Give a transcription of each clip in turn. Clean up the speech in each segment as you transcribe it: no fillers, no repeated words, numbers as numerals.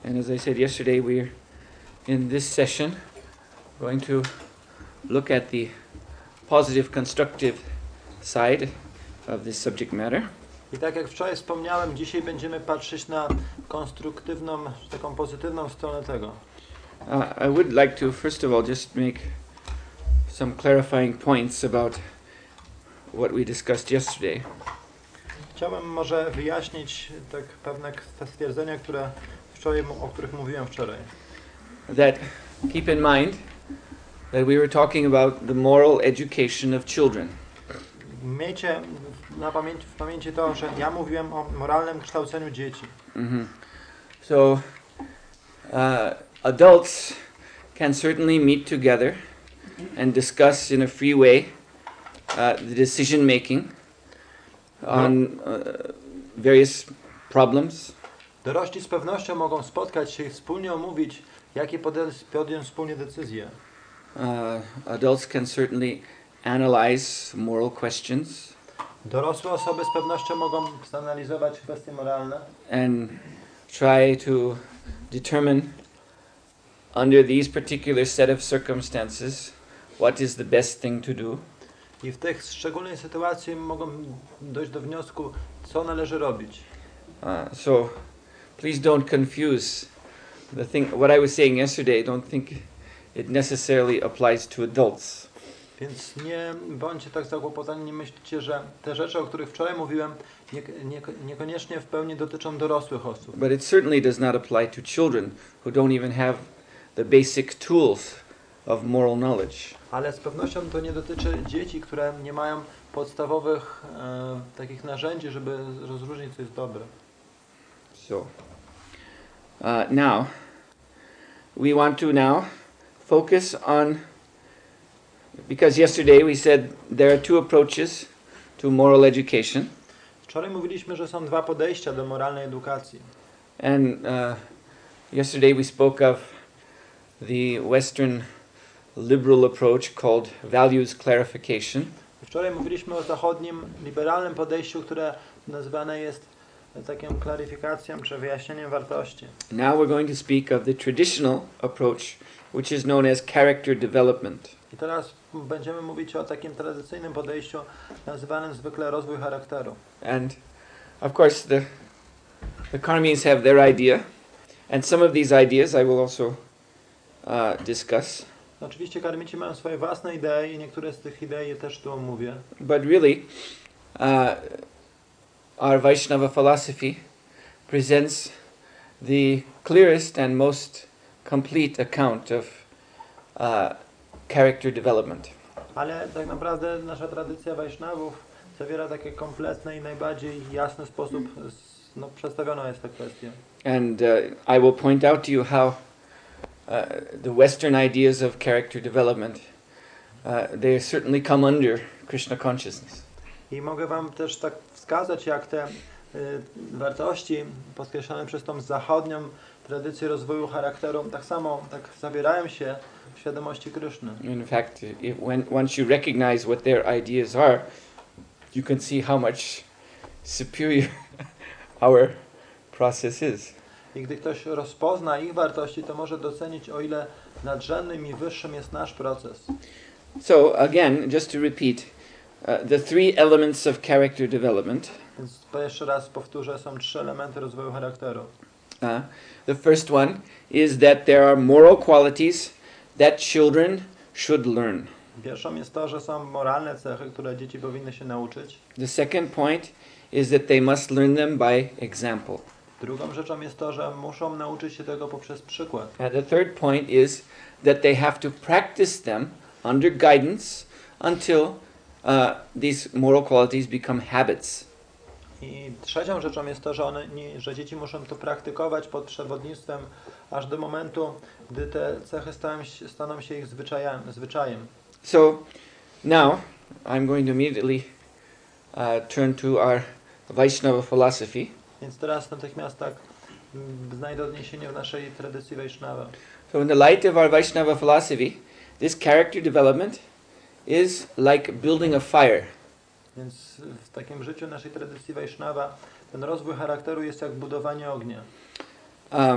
And as I said yesterday, we're in this session going to look at the positive, constructive side of this subject matter. I tak jak wczoraj wspomniałem, dzisiaj będziemy patrzeć na konstruktywną, taką pozytywną stronę tego. I would like to first of all just make some clarifying points about what we discussed yesterday. Chciałbym może wyjaśnić tak pewne stwierdzenia, o których mówiłem wczoraj. That keep in mind that we were talking about the moral education of children. Miejcie w pamięci to, że ja mówiłem o moralnym kształceniu dzieci. So adults can certainly meet together and discuss in a free way the decision making on various problems. Dorośli z pewnością mogą spotkać się i wspólnie omówić, jakie podjąć wspólnie decyzje. Adults can certainly analyze moral questions. Dorosłe osoby z pewnością mogą zanalizować kwestie moralne. And try to determine under these particular set of circumstances what is the best thing to do. I w tych szczególnej sytuacji mogą dojść do wniosku, co należy robić. So please don't confuse the thing. What I was saying yesterday, don't think it necessarily applies to adults. Więc nie bądźcie tak zakłopotani, nie myślcie, że te rzeczy, o których wczoraj mówiłem, niekoniecznie w pełni dotyczą dorosłych osób. But it certainly does not apply to children who don't even have the basic tools of moral knowledge. Ale z pewnością to nie dotyczy dzieci, które nie mają podstawowych takich narzędzi, żeby rozróżnić, co jest dobre. So now we want to focus on, because yesterday we said there are two approaches to moral education. Wczoraj mówiliśmy, że są dwa podejścia do moralnej edukacji. And yesterday we spoke of the Western liberal approach called values clarification. Wczoraj mówiliśmy o zachodnim liberalnym podejściu, które nazywane jest taką klaryfikacją czy wyjaśnieniem wartości. Now we're going to speak of the traditional approach, which is known as character development. I teraz będziemy mówić o takim tradycyjnym podejściu nazywanym zwykle rozwój charakteru. And of course the Karmis have their idea, and some of these ideas I will also discuss. Oczywiście karmici mają swoje własne idee i niektóre z tych idei też tu omówię. But really, our Vaishnava philosophy presents the clearest and most complete account of character development. Ale tak naprawdę nasza tradycja Wajsznawów zawiera takie kompletne i najbardziej jasny sposób przedstawiona jest ta kwestia. And I will point out to you how the Western ideas of character development they certainly come under Krishna consciousness. I mogę wam też tak wskazać, jak te wartości podkreślane przez tą zachodnią tradycję rozwoju charakteru tak samo zawierają się w świadomości Kryszny. In fact, once you recognize what their ideas are, you can see how much superior our process is. I gdy ktoś rozpozna ich wartości, to może docenić, o ile nadrzędnym i wyższym jest nasz proces. So again, just to repeat, the three elements of character development. Więc jeszcze raz powtórzę, są trzy elementy rozwoju charakteru. The first one is that there are moral qualities that children should learn. Pierwszą jest to, że są moralne cechy, które dzieci powinny się nauczyć. The second point is that they must learn them by example. Drugą rzeczą jest to, że muszą nauczyć się tego poprzez przykład. And the third point is that they have to practice them under guidance until these moral qualities become habits. I trzecią rzeczą jest to, że dzieci muszą to praktykować pod przewodnictwem aż do momentu, gdy te cechy staną się ich zwyczajem. So now I'm going to immediately turn to our Vaishnava philosophy. Więc teraz natychmiast znajdę odniesienie w naszej tradycji Vaishnava. So in the light of our Vaishnava philosophy, this character development is like building a fire. Więc w takim życiu naszej tradycji Vaishnava ten rozwój charakteru jest jak budowanie ognia.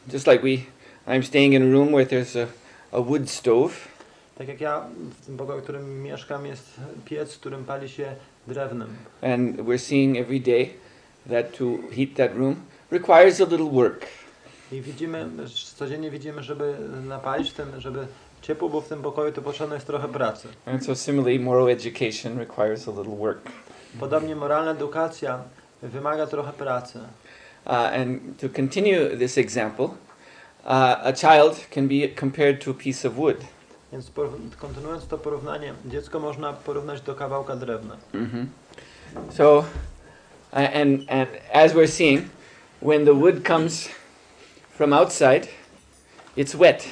Just like I'm staying in a room where there's a wood stove. Tak jak ja w tym pokoju, w którym mieszkam, jest piec, w którym pali się drewnem. And we're seeing every day that to heat that room requires a little work. I codziennie widzimy, żeby napalić żeby ciepło było w tym pokoju, to potrzebne jest trochę pracy. And so similarly, moral education requires a little work. Podobnie moralna edukacja wymaga trochę pracy. And to continue this example, a child can be compared to a piece of wood. Więc kontynuując to porównanie, dziecko można porównać do kawałka drewna. Mm-hmm. So, and as we're seeing, when the wood comes from outside, it's wet.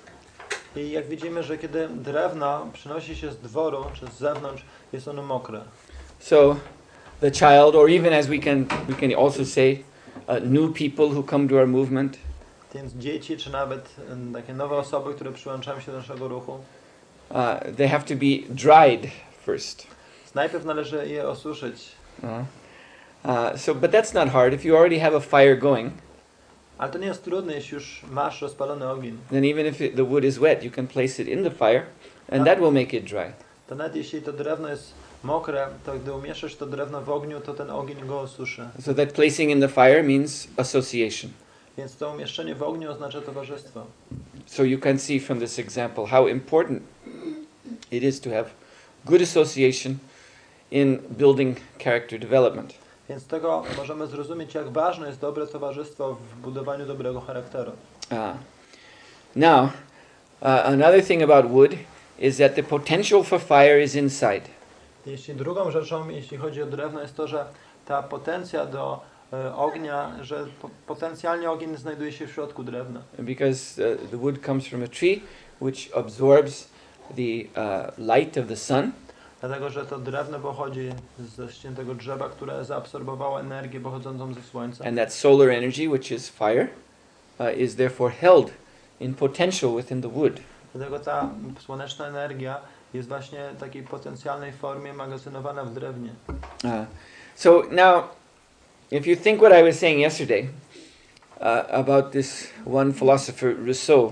I jak widzimy, że kiedy drewno przynosi się z dworu czy z zewnątrz, jest ono mokre. So, the child, or even as we can also say, new people who come to our movement. Więc dzieci, czy nawet takie nowe osoby, które przyłączają się do naszego ruchu, they have to be dried first. Najpierw należy je osuszyć. But that's not hard. If you already have a fire going, ale to nie jest trudne, jeśli już masz rozpalony ogień. Then even if the wood is wet, you can place it in the fire, and that will make it dry. To nawet jeśli to drewno jest mokre, to gdy umieszczasz to drewno w ogniu, to ten ogień go osuszy. So that placing in the fire means association. Więc to umieszczenie w ogniu oznacza towarzystwo. So you can see from this example how important it is to have good association in building character development. Więc z tego możemy zrozumieć, jak ważne jest dobre towarzystwo w budowaniu dobrego charakteru. Now, another thing about wood is that the potential for fire is inside. Drugą rzeczą, jeśli chodzi o drewno, jest to, że ta potencja do ognia, że potencjalnie ogień znajduje się w środku drewna. Because the wood comes from a tree which absorbs the light of the sun. Dlatego, że to drewno pochodzi ze ściętego drzewa, które zaabsorbowało energię pochodzącą ze słońca. And that solar energy, which is fire, is therefore held in potential within the wood. Dlatego ta słoneczna energia jest właśnie w takiej potencjalnej formie magazynowana w drewnie. So now, if you think what I was saying yesterday about this one philosopher, Rousseau.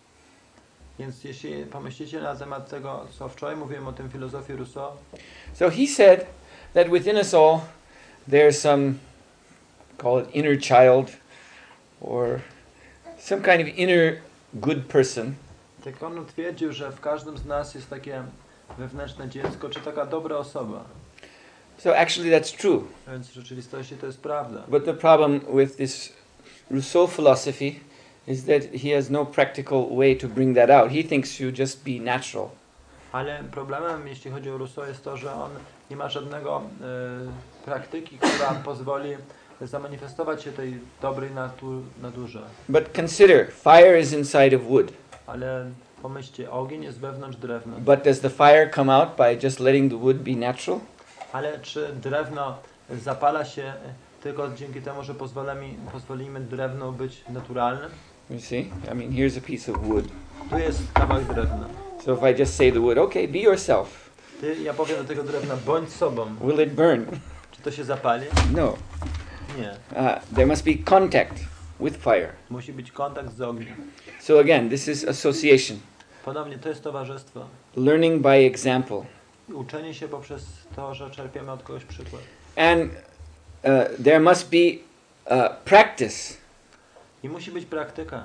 Więc jeśli pomyślicie na temat tego, co wczoraj mówiłem o tym filozofii Rousseau. So he said that within us all there's some, call it inner child, or some kind of inner good person. Tak on twierdził, że w każdym z nas jest takie wewnętrzne dziecko, czy taka dobra osoba. So actually that's true. Więc w rzeczywistości to jest prawda. But the problem with this Rousseau philosophy is that he has no practical way to bring that out. He thinks you just be natural. Ale problemem, jeśli chodzi o Rousseau, jest to, że on nie ma żadnego praktyki, która pozwoli zamanifestować się tej dobrej naturze. But consider, fire is inside of wood. Ale pomyślcie, ogień jest wewnątrz drewna. But does the fire come out by just letting the wood be natural? Ale czy drewno zapala się tylko dzięki temu, że pozwolimy drewnu być naturalnym? You see? I mean, here's a piece of wood. Tu jest kawałek drewna. So if I just say the wood, okay, be yourself. Ja powiem do tego drewna, bądź sobą. Will it burn? Czy to się zapali? No. Nie. There must be contact with fire. Musi być kontakt z ogniem. So again, this is association. Ponownie, to jest towarzystwo. Learning by example. Uczenie się poprzez to, że czerpiemy od kogoś przykład. And there must be practice. I musi być praktyka.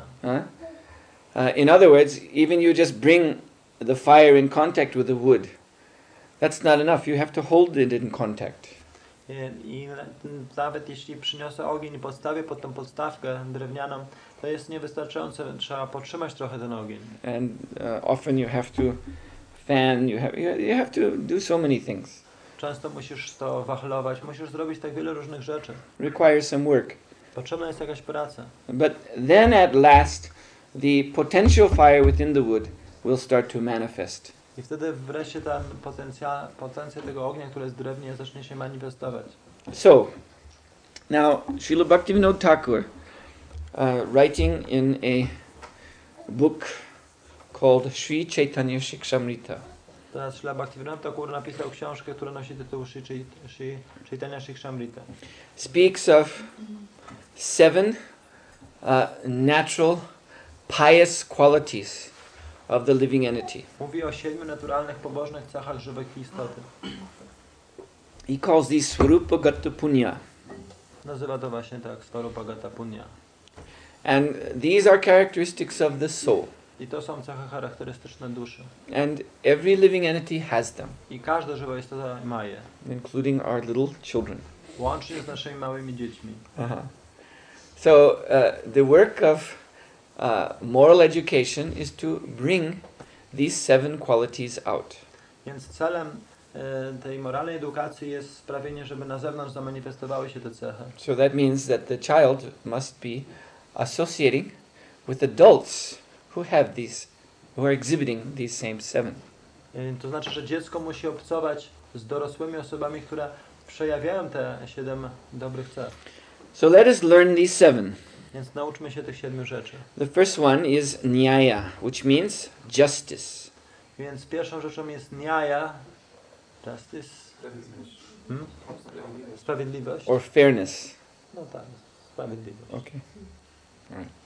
In other words, even you just bring the fire in contact with the wood, that's not enough. You have to hold it in contact. I nawet jeśli przyniosę ogień i podstawię pod tą podstawkę drewnianą, to jest niewystarczające. Trzeba podtrzymać trochę ten ogień. And often you have to fan. You have to do so many things. Często musisz to wachlować. Musisz zrobić tak wiele różnych rzeczy. Requires some work. Potrzebna jest jakaś praca. But then at last, the potential fire within the wood will start to manifest. I wtedy wreszcie ten potencjał tego ognia, który jest w drewnie, zacznie się manifestować. So, now Srila Bhaktivinoda Thakur, writing in a book called Sri Chaitanya Shikshamrita. Teraz Srila Bhaktivinoda Thakur napisał książkę, która nosi tytuł Sri Chaitanya Shikshamrita. Speaks of 7 natural, pious qualities of the living entity. Mówi o 7 naturalnych, pobożnych cechach żywej istoty. He calls these Swarupagata Punya. Nazywa to właśnie tak, Svarupagata Punya. And these are characteristics of the soul. I to są cechy charakterystyczne duszy. And every living entity has them, I każda żywa istota ma je. including our little children. Łącznie z naszymi małymi dziećmi. So the work of moral education is to bring these 7 qualities out. Więc celem tej moralnej edukacji jest sprawienie, żeby na zewnątrz zamanifestowały się te cechy. So that means that the child must be associating with adults who are exhibiting these same 7. To znaczy, że dziecko musi obcować z dorosłymi osobami, które przejawiają te 7 dobrych cech. So let us learn these 7. Więc nauczmy się tych 7 rzeczy. The first one is nyaya, which means justice. Więc pierwszą rzeczą jest nyaya, justice, sprawiedliwość. Or fairness. No tak, sprawiedliwość. Okay. All right.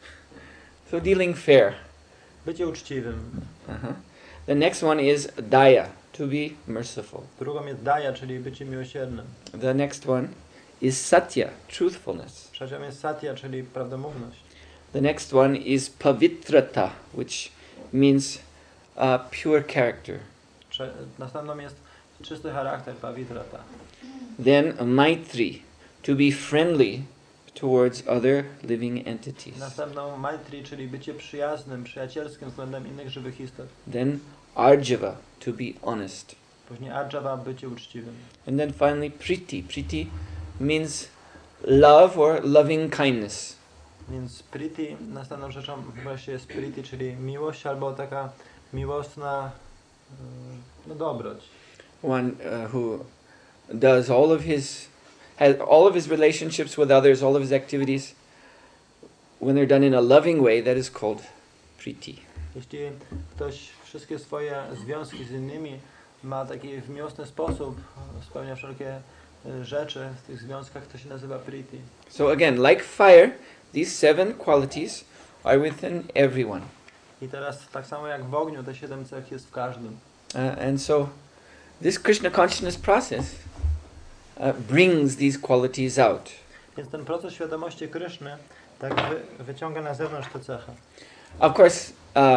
So dealing fair. Bycie uczciwym. The next one is daya, to be merciful. Drugą jest daya, czyli bycie miłosiernym. The next one is satya, truthfulness. Trzecią jest satya, czyli prawdomówność. The next one is pavitrata, which means pure character. Następną jest czysty charakter, pavitrata. Then maitri, to be friendly towards other living entities. Następną maitri, czyli bycie przyjaznym, przyjacielskim względem innych żywych istot. Then arjava, to be honest. Później arjava, bycie uczciwym. And then finally priti. Priti means love or loving kindness. Więc priti, następną rzeczą właśnie jest priti, czyli miłość albo taka miłosna dobroć. One who does has all of his relationships with others, all of his activities, when they're done in a loving way, that is called priti. Jeśli ktoś wszystkie swoje związki z innymi ma taki w miłosny sposób, spełnia wszelkie rzeczy w tych związkach, to się nazywa priti. So again, like fire, these 7 qualities are within everyone. I teraz tak samo jak w ogniu, te 7 cech jest w każdym. And so this Krishna consciousness process brings these qualities out. Więc ten proces świadomości Kryszny tak wyciąga na zewnątrz te cechy. Of course,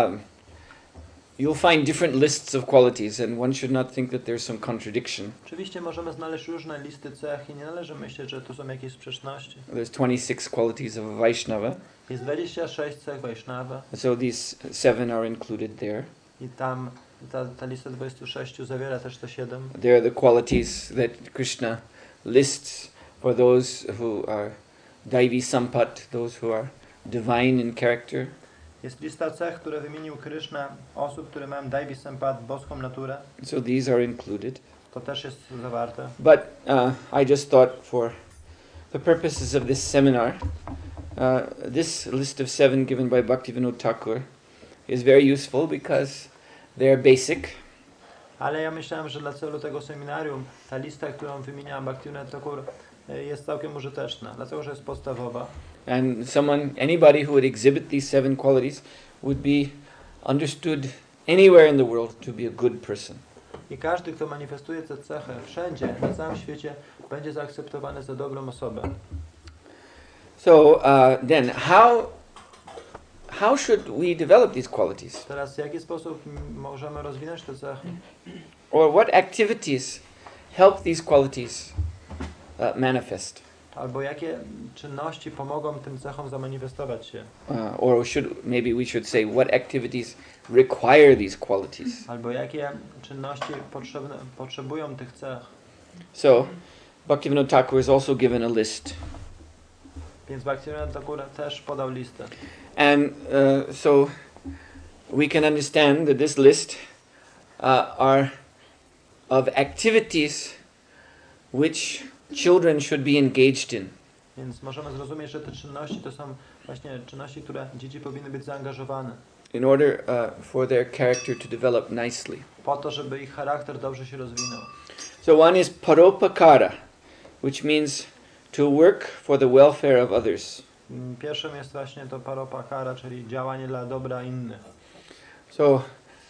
you'll find different lists of qualities, and one should not think that there's some contradiction. Oczywiście możemy znaleźć różne listy cech i nie należy myśleć, że tu są jakieś sprzeczności. There's 26 qualities of a Vaishnava, Jest 26 cech Vaishnava so these 7 are included there. i tam ta lista 26 zawiera też te 7. They are the qualities that Krishna lists for those who are Daivi Sampat, those who are divine in character. Jest lista cech, które wymienił Kryszna, osób, które mają Daivi Sampat, boską naturę. So these are included. To też jest zawarte. But I just thought for the purposes of this seminar, this list of 7 given by Bhaktivinoda Thakur is very useful because they are basic. Ale ja myślałem, że dla celu tego seminarium ta lista, którą wymieniała Bhaktivinoda Thakur, jest całkiem użyteczna, dlatego że jest podstawowa. And anybody who would exhibit these 7 qualities would be understood anywhere in the world to be a good person. I każdy, kto manifestuje tę cechę wszędzie, na całym świecie, będzie zaakceptowany za dobrą osobę. So then, how should we develop these qualities? Teraz w jaki sposób możemy rozwinąć te cechy? Or what activities help these qualities manifest? Albo jakie czynności pomogą tym cechom zamanifestować się? Or maybe we should say, what activities require these qualities? Albo jakie czynności potrzebują tych cech? So, Bhaktivinoda Thakur is also given a list. Więc Bhaktivinoda Thakur też podał listę. And so we can understand that this list are of activities which children should be engaged in. Więc możemy zrozumieć, że te czynności to są właśnie czynności, które dzieci powinny być zaangażowane. In order for their character to develop nicely. Po to, żeby ich charakter dobrze się rozwinął. So one is paropakara, which means to work for the welfare of others. Pierwszym jest właśnie to paropakara, czyli działanie dla dobra innych. So,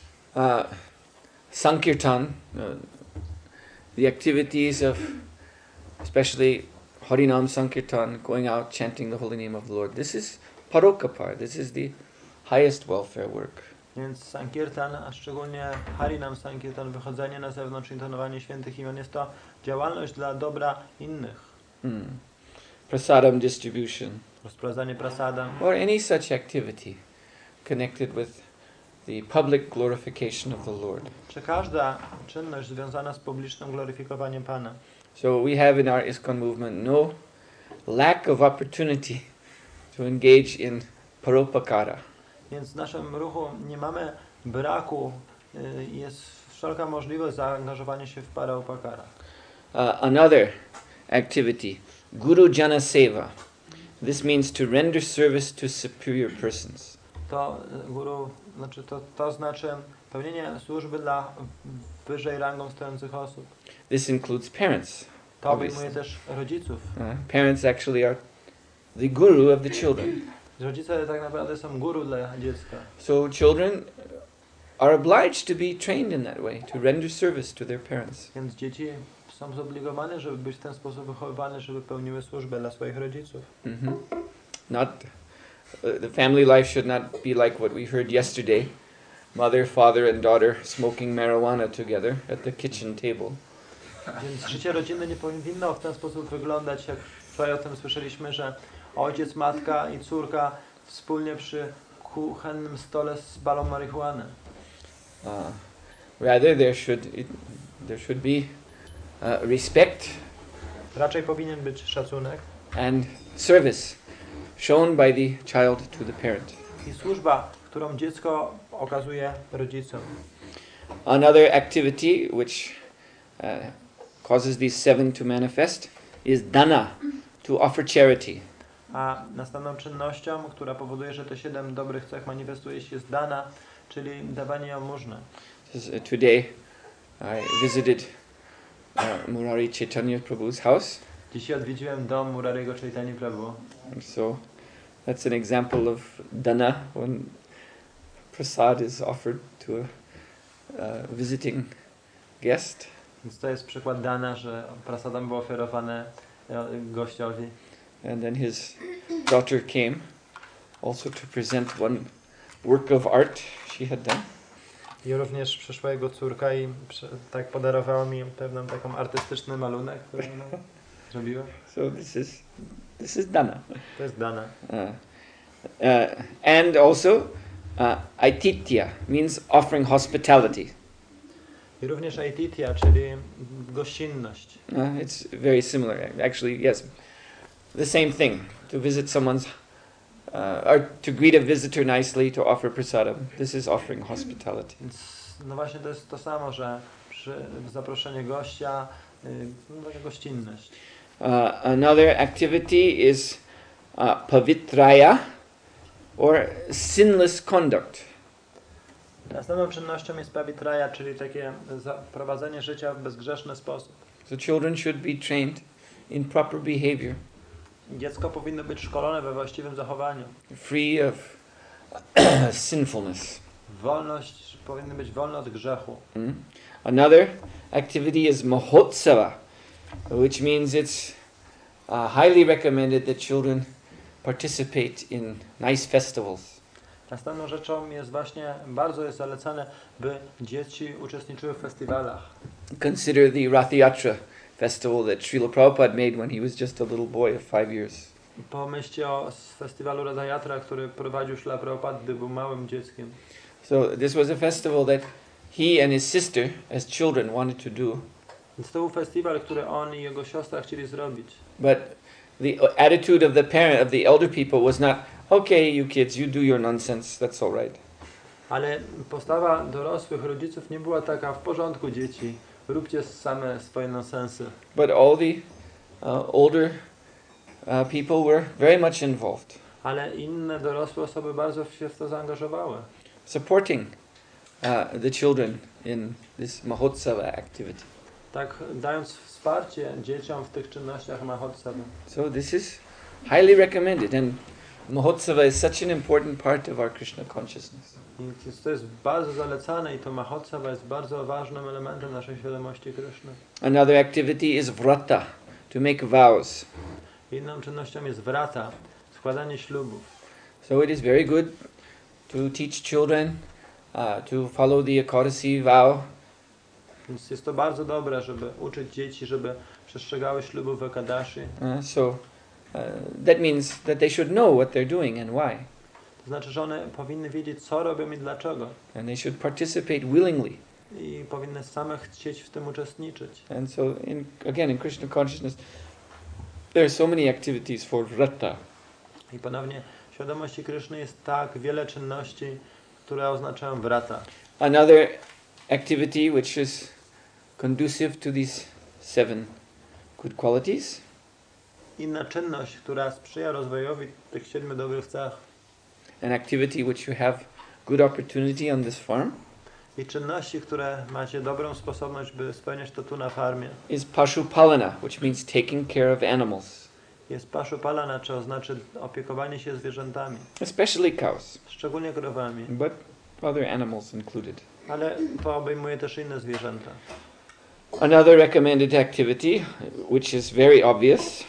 Sankirtan, the activities of especially Harinam Sankirtan, going out chanting the holy name of the Lord, this is parokapar, this is the highest welfare work. Więc Sankirtan, a szczególnie Harinam Sankirtan, wychodzenie na zewnątrz, intonowanie świętych imion, jest to działalność dla dobra innych. Prasadam distribution, Rozprowadzanie prasada, or any such activity connected with the public glorification of the Lord. czy każda czynność związana z publicznym gloryfikowaniem Pana. So we have in our ISKCON movement no lack of opportunity to engage in paropakara. Więc w naszym ruchu nie mamy braku, jest wszelka możliwość zaangażowania się w paropakara. Another activity, Guru Jana Seva. This means to render service to superior persons. To to znaczy pełnienie służby dla wyżej rangą stojących osób. This includes parents. To obejmuje też rodziców. Parents actually are the guru of the children. Rodzice tak naprawdę są guru dla dziecka. So children are obliged to be trained in that way, to render service to their parents. Więc dzieci są zobligowane, żeby być w ten sposób wychowywane, żeby pełniły służbę dla swoich rodziców. The family life should not be like what we heard yesterday. Mother, father and daughter smoking marijuana together at the kitchen table. Więc życie rodzinne nie powinno w ten sposób wyglądać, jak wczoraj o tym słyszeliśmy, że ojciec, matka i córka wspólnie przy kuchennym stole spalą marihuanę. Rather, there should be respect. Raczej powinien być szacunek And service shown by the child to the parent. i służba, którą dziecko okazuje rodzicom. Another activity which causes these 7 to manifest is dana, to offer charity. A następną czynnością, która powoduje, że te 7 dobrych cech manifestuje się, jest dana, czyli dawanie jałmużny. Today I visited Murari Chaitanya Prabhu's house. Dzisiaj odwiedziłem dom Murariego Chaitanya Prabhu. So that's an example of dana, when prasad is offered to a visiting guest. Więc to jest przykład dana, że prasadam było oferowane gościowi. And then his daughter came also to present one work of art she had done. I również przyszła jego córka i tak podarowała mi pewną taką artystyczny malunek, który ona zrobiła. So this is dana. To jest dana. And also aititya means offering hospitality. I również aititya, czyli gościnność. It's very similar. Actually, yes, the same thing. To visit someone's, or to greet a visitor nicely, to offer prasadam. This is offering hospitality. Więc no właśnie to jest to samo, że przy zaproszeniu gościa, taka gościnność. Another activity is pavitraya, or sinless conduct. Następną czynnością jest pavitraya, czyli takie prowadzenie życia w bezgrzeszny sposób. So children should be trained in proper behavior. Dziecko powinno być szkolone we właściwym zachowaniu. Free of sinfulness. Wolność, powinny być wolne od grzechu. Another activity is mahotsava, which means it's highly recommended that children participate in nice festivals. Następną rzeczą jest właśnie, bardzo jest zalecane, by dzieci uczestniczyły w festiwalach. Consider the Rath Yatra festival that Srila Prabhupada made when he was just a little boy of 5 years. Pomyślcie o festiwalu Ratha Yatra, który prowadził Srila Prabhupada, gdy był małym dzieckiem. So this was a festival that he and his sister, as children, wanted to do. Więc to był festiwal, który on i jego siostra chcieli zrobić. But the attitude of the parent, of the elder people, was not, okay, you kids, you do your nonsense, that's all right. Ale postawa dorosłych rodziców nie była taka: w porządku, dzieci, róbcie same swoje nonsensy. But all the older people were very much involved, Ale inne dorosłe osoby bardzo się w to zaangażowały. supporting the children in this Mahotsava activity. Tak, dając wsparcie dzieciom w tych czynnościach Mahotsava. So this is highly recommended, and Mahotsava is such an important part of our Krishna consciousness. I to jest bardzo zalecane i to Mahotsava jest bardzo ważnym elementem naszej świadomości Kryszny. Another activity is vrata, to make vows. Inną czynnością jest vrata, składanie ślubów. So it is very good to teach children to follow the Ekadasi vow. Więc jest to bardzo dobre, żeby uczyć dzieci, żeby przestrzegały ślubów w Ekadashi. That means that they should know what they're doing and why. To znaczy, że one powinny wiedzieć, co robią i dlaczego. And they should participate willingly. I powinny same chcieć w tym uczestniczyć. And so, in Krishna consciousness, there are so many activities for vrata. I ponownie, w świadomości Kryszny jest tak wiele czynności, które oznaczają vrata. Another activity which is conducive to these 7 good qualities Inna czynność, która sprzyja rozwojowi tych 7 dobrych cech. An activity which you have good opportunity on this farm I czynności, które macie dobrą sposobność, by spełniać to tu na farmie. is Pashupalana, which means taking care of animals, Jest Pashupalana, czy oznacza opiekowanie się zwierzętami. especially cows, Szczególnie krowami. but other animals included. Ale to obejmuje też inne zwierzęta. Another recommended activity, which is very obvious,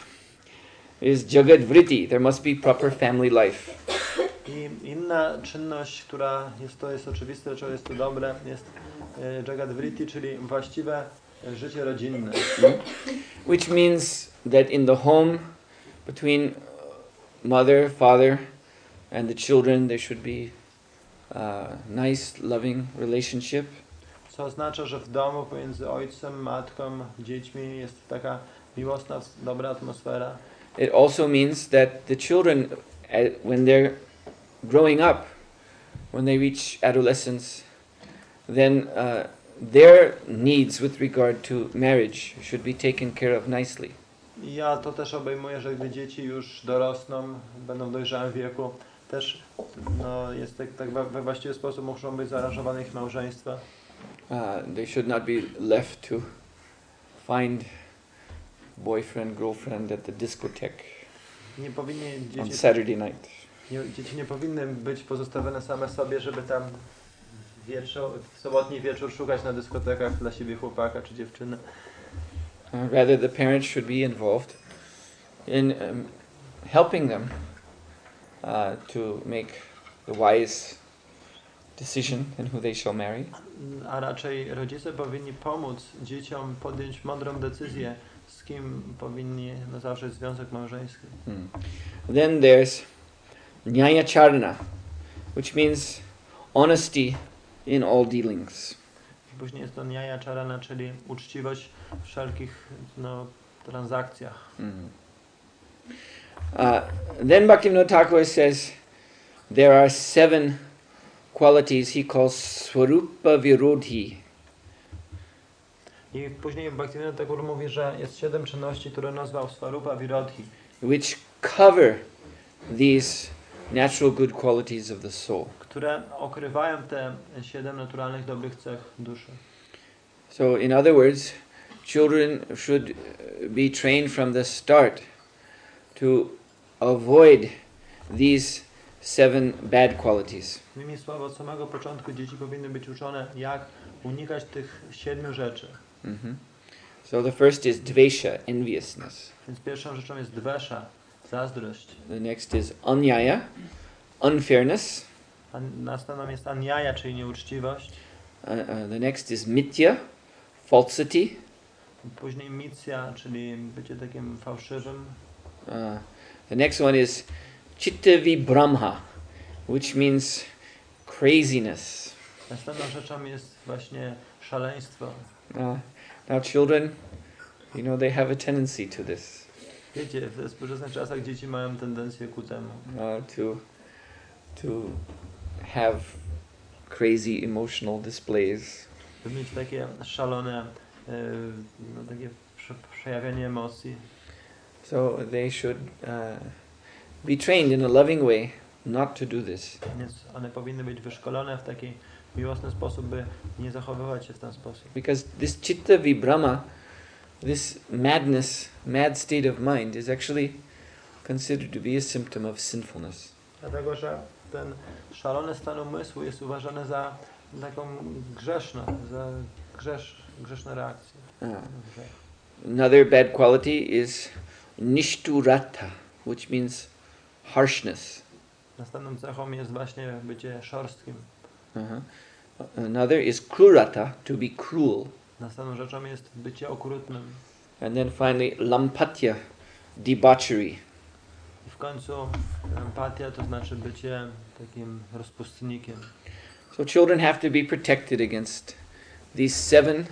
is Jagat Vritti. There must be proper family life. I inna czynność, która jest oczywiste, czy jest to dobre, jest Jagat Vritti, czyli właściwe życie rodzinne. Which means that in the home between mother, father and the children there should be a nice, loving relationship. Co oznacza, że w domu pomiędzy ojcem, matką, dziećmi jest taka miłosna, dobra atmosfera. It also means that the children, when they're growing up, when they reach adolescence, then their needs with regard to marriage should be taken care of nicely. I ja to też obejmuję, że gdy dzieci już dorosną, będą w dojrzałym wieku, też jest tak we właściwy sposób muszą być zaaranżowane ich małżeństwa. They should not be left to find boyfriend, girlfriend at the discotheque Nie powinni on Saturday night. dzieci nie powinny być pozostawione same sobie, żeby tam w sobotni wieczór szukać na dyskotekach dla siebie chłopaka czy dziewczyny. Rather, the parents should be involved in helping them to make the wise decision in who they shall marry. A raczej rodzice powinni pomóc dzieciom podjąć mądrą decyzję, z kim powinni zawrzeć związek małżeński. Then there's Nyayacharana, which means honesty in all dealings. Później jest to Nyayacharana, czyli uczciwość w wszelkich transakcjach. Then Bhaktivinoda Thakur says there are 7 qualities he calls Swarupa Virodhi. I później Bhaktivinoda Thakur mówi, że jest 7 czynności, które nazwał Swarupa Virodhi, which cover these natural good qualities of the soul. które okrywają te 7 naturalnych dobrych cech duszy. So in other words, children should be trained from the start to avoid these 7 bad qualities. Innymi słowy, od samego początku dzieci powinny być uczone, jak unikać tych 7 rzeczy. So the first is dvesha, enviousness. Więc pierwszą rzeczą jest dvesha, zazdrość. The next is anyaya, unfairness. A następną jest anyaya, czyli nieuczciwość. The next is mithya, falsity. Później mitsya, czyli bycie takim fałszywym. The next one is chitta vibramha, which means craziness. Następną rzeczą jest właśnie szaleństwo. Now children, they have a tendency to this. Wiecie, w współczesnych czasach dzieci mają tendencję ku temu. To have crazy emotional displays. By mieć takie szalone, takie przejawianie emocji. So they should be trained in a loving way not to do this. Więc one powinny być wyszkolone w taki miłosny sposób, by nie zachowywać się w ten sposób. Because this chitta vibhrama, this madness, mad state of mind is actually considered to be a symptom of sinfulness. Dlatego, że ten szalony stan umysłu jest uważany za taką grzeszne reakcje. Another bad quality is nishturata, which means harshness. Następną cechą jest właśnie bycie szorstkim. Another is krurata, to be cruel. Następną rzeczą jest bycie okrutnym. And then finally, lampatya, debauchery. I w końcu empatia to znaczy bycie takim rozpustnikiem. So children have to be protected against these 7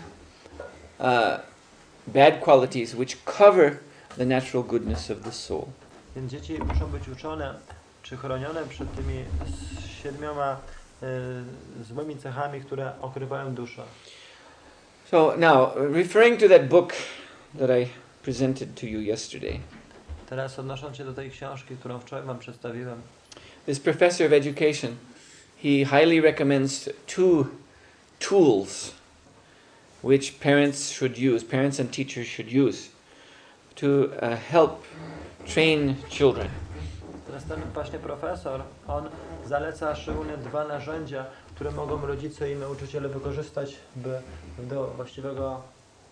bad qualities which cover the natural goodness of the soul. Więc dzieci muszą być uczone czy chronione przed tymi 7 złymi cechami, które okrywają duszę. So now, referring to that book that I presented to you yesterday, Teraz odnosząc się do tej książki, którą wczoraj wam przedstawiłem, this professor of education, he highly recommends 2 tools which parents and teachers should use to help train children. teraz ten właśnie profesor, on zaleca szczególnie 2 narzędzia, które mogą rodzice i nauczyciele wykorzystać do właściwego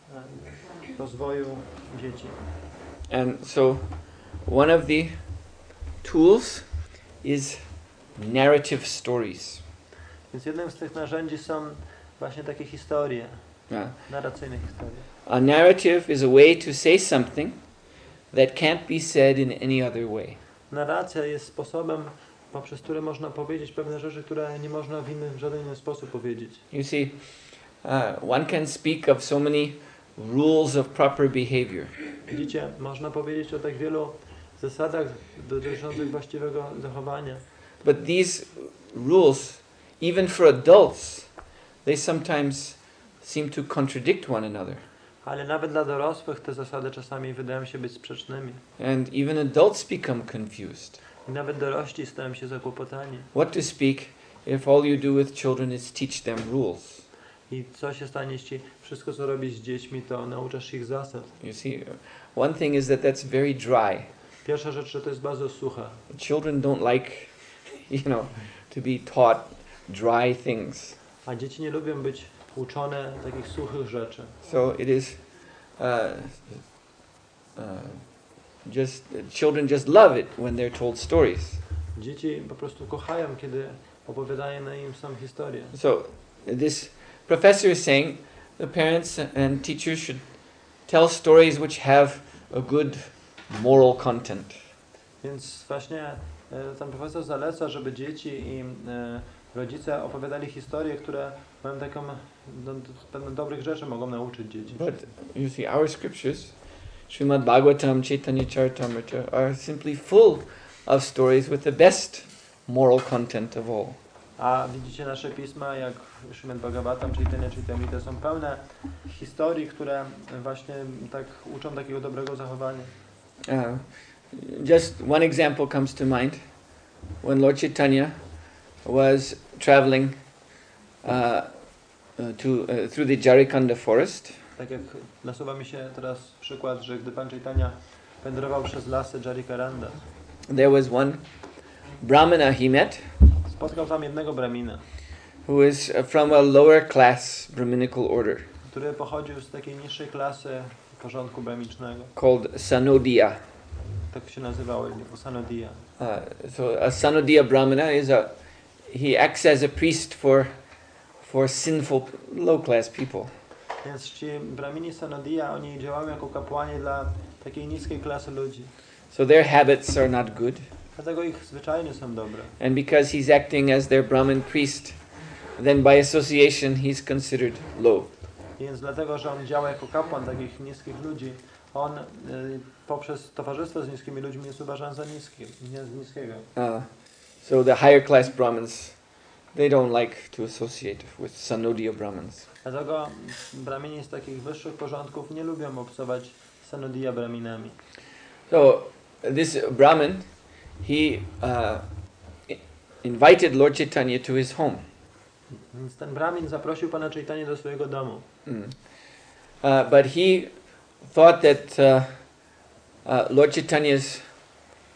rozwoju dzieci. And so one of the tools is narrative stories. Więc jednym z tych narzędzi są właśnie takie historie, narracyjne historie. A narrative is a way to say something that can't be said in any other way. Narracja jest sposobem, poprzez który można powiedzieć pewne rzeczy, które nie można w żaden inny sposób powiedzieć. You see, one can speak of so many rules of proper behavior. Widzicie, można powiedzieć o tak wielu zasadach dotyczących właściwego zachowania. But these rules, even for adults, they sometimes seem to contradict one another. Ale nawet dla dorosłych te zasady czasami wydają się być sprzecznymi. And even adults become confused. I nawet dorośli stają się zakłopotani. What to speak if all you do with children is teach them rules? I co się stanie, jeśli wszystko, co robisz z dziećmi, to nauczasz ich zasad? You see, one thing is that that's very dry. Pierwsza rzecz, że to jest bardzo suche. Children don't like, to be taught dry things. A dzieci nie lubią być uczone takich suchych rzeczy. So it is children just love it when they're told stories. Dzieci po prostu kochają, kiedy opowiadają im sam historię. So this professor is saying the parents and teachers should tell stories which have a good moral content. Więc właśnie ten profesor zaleca, żeby dzieci i rodzice opowiadali historie, które mają taką pewne dobrych rzeczy mogą nauczyć dzieci. But you see, our scriptures, Srimad Bhagavatam, Chaitanya Charitamrita, are simply full of stories with the best moral content of all. A widzicie nasze pisma, jak Srimad Bhagavatam, Chaitanya Charitamrita, są pełne historii, które właśnie tak uczą takiego dobrego zachowania. Just one example comes to mind. When Lord Chaitanya was traveling through the Jarikanda forest, Tak jak nasuwa mi się teraz przykład, że gdy Pan Chaitanya wędrował przez lasy Jarikaranda, there was one Brahmana he met, spotkał tam jednego Brahmina, who was from a lower class Brahminical order, który pochodził z takiej niższej klasy porządku brahmicznego. called Sanodia. Tak się nazywało, Sanodia. So a Sanodia Brahmana is he acts as a priest for sinful low class people. Więc ci Brahmini Sanodia, oni działają jako kapłani dla takiej niskiej klasy ludzi. So their habits are not good. Dlatego ich zwyczajnie są dobre. And because he's acting as their Brahmin priest, then by association he's considered low. Więc dlatego, że on działa jako kapłan takich niskich ludzi, on poprzez towarzystwo z niskimi ludźmi jest uważany za niskiego. So the higher class Brahmins, they don't like to associate with Sanodia Brahmins. Dlatego Brahmini z takich wyższych porządków nie lubią obcować z Sanodia Brahminami. So this Brahmin, he invited Lord Chaitanya to his home. Więc ten Brahmin zaprosił Pana Chaitanya do swojego domu. But he thought that Lord Chaitanya's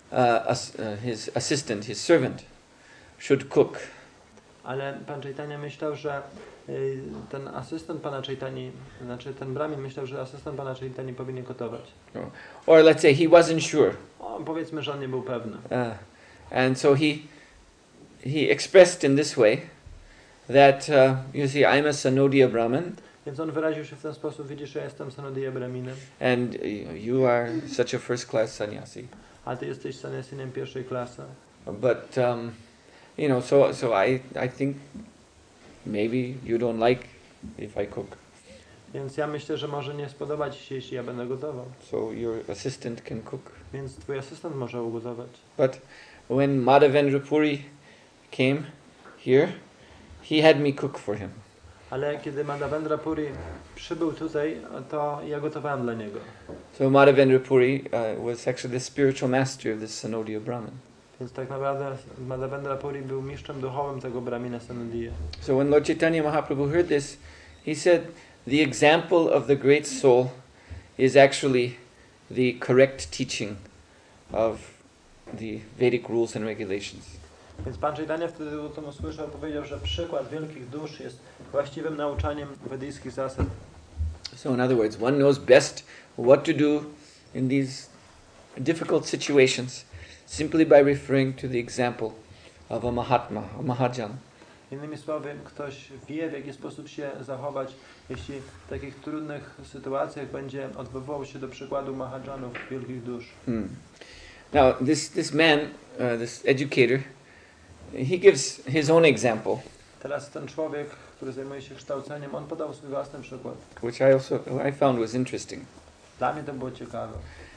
his assistant, his servant, should cook. Ale pan Chaitanya myślał, że ten asystent pana Chaitanya, znaczy ten Brahmin myślał, że asystent pana Chaitanya powinien gotować. Or let's say he wasn't sure. Powiedzmy, że on nie był pewny. And so he expressed in this way that, you see, I'm a Sanodia Brahmin. Więc on wyraził się w ten sposób, widzisz, że ja jestem Sanodia Brahminem. And you are such a first class sannyasi. A ty jesteś sannyasinem pierwszej klasy. But, so I think maybe you don't like if I cook. Więc ja myślę, że może nie spodoba ci się, jeśli ja będę gotował. So your assistant can cook. Więc twój asystent może ugotować. But when Madhavendra Puri came here, he had me cook for him. Ale kiedy Madhavendra Puri przybył tutaj, to ja gotowałem dla niego. So Madhavendra Puri was actually the spiritual master of this Sanodia Brahmin. Więc tak naprawdę Madhavendra Puri był mistrzem duchowym tego Brahmina Sanodia. So when Lord Chaitanya Mahaprabhu heard this, he said, the example of the great soul is actually the correct teaching of the Vedic rules and regulations. Więc Pan Chaitanya wtedy o tym usłyszał, powiedział, że przykład wielkich dusz jest właściwym nauczaniem wedyjskich zasad. So in other words, one knows best what to do in these difficult situations simply by referring to the example of a Mahatma, a Mahajan. Innymi słowy, ktoś wie, w jaki sposób się zachować, jeśli w takich trudnych sytuacjach będzie odwoływał się do przykładu Mahajanów, wielkich dusz. Now, this man, this educator, he gives his own example. Teraz ten człowiek, który zajmuje się kształceniem, on podał swój własny przykład. Which I found was interesting. Dla mnie to było ciekawe.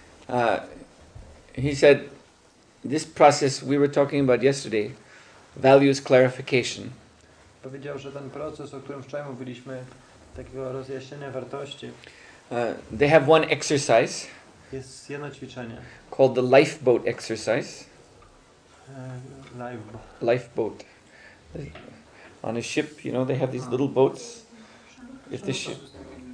He said, this process we were talking about yesterday values clarification. Powiedział, że ten proces, o którym wczoraj mówiliśmy, takiego rozjaśnienia wartości, they have one exercise jest jedno ćwiczenie. called the lifeboat exercise. Lifeboat. On a ship, they have these little boats. If the ship...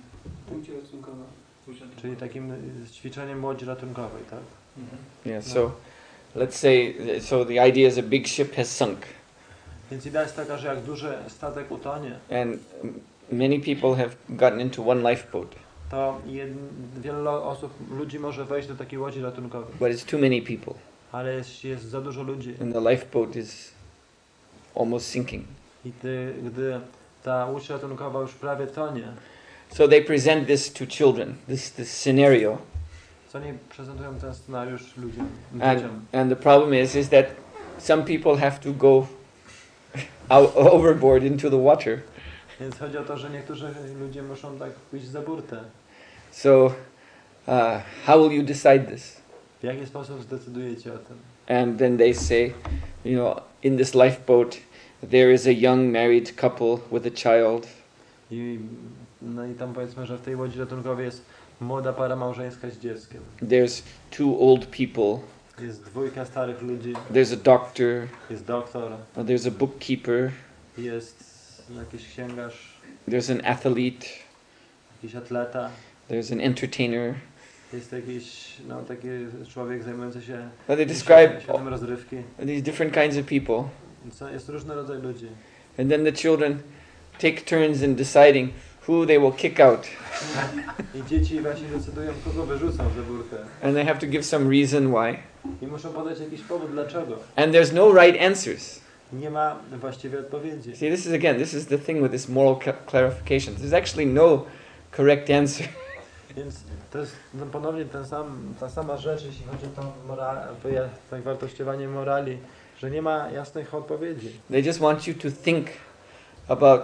Czyli takim ćwiczeniem łodzi ratunkowej, tak? Yeah, so let's say, the idea is a big ship has sunk. Więc idea jest taka, że jak duży statek utonie, and many people have gotten into one lifeboat. To wiele ludzi może wejść do takiej łodzi ratunkowej. But it's too many people. Ale jest za dużo ludzi. And the lifeboat is almost sinking. I gdy ta łódź ratunkowa już prawie tonie. So they present this to children, this scenario. Co oni prezentują ten scenariusz ludziom, dzieciom. And the problem is that some people have to go overboard into the water. Więc chodzi o to, że niektórzy ludzie muszą tak pójść za burtę. So how will you decide this? W jaki sposób zdecydujecie o tym? And then they say, in this lifeboat there is a young married couple with a child. I tam powiedzmy, że w tej łodzi ratunkowej jest młoda para małżeńska z dzieckiem. There's two old people. Jest dwójka starych ludzi. There's a doctor. Jest doktor. There's a bookkeeper. Jest jakiś księgarz. There's an athlete. Jakiś atleta. There's an entertainer. Jest jakiś taki człowiek zajmujący się They describe światem rozrywki. these different kinds of people. Jest różny rodzaj ludzi. And then the children take turns in deciding who they will kick out. I dzieci właśnie decydują, kogo wyrzucą za burtę. And they have to give some reason why. I muszą podać jakiś powód dlaczego. And there's no right answers. Nie ma właściwej odpowiedzi. See, this is the thing with this moral clarification. There's actually no correct answer. Więc to jest ponownie ta sama rzecz, jeśli chodzi o to wartościowanie morali, że nie ma jasnych odpowiedzi. They just want you to think about,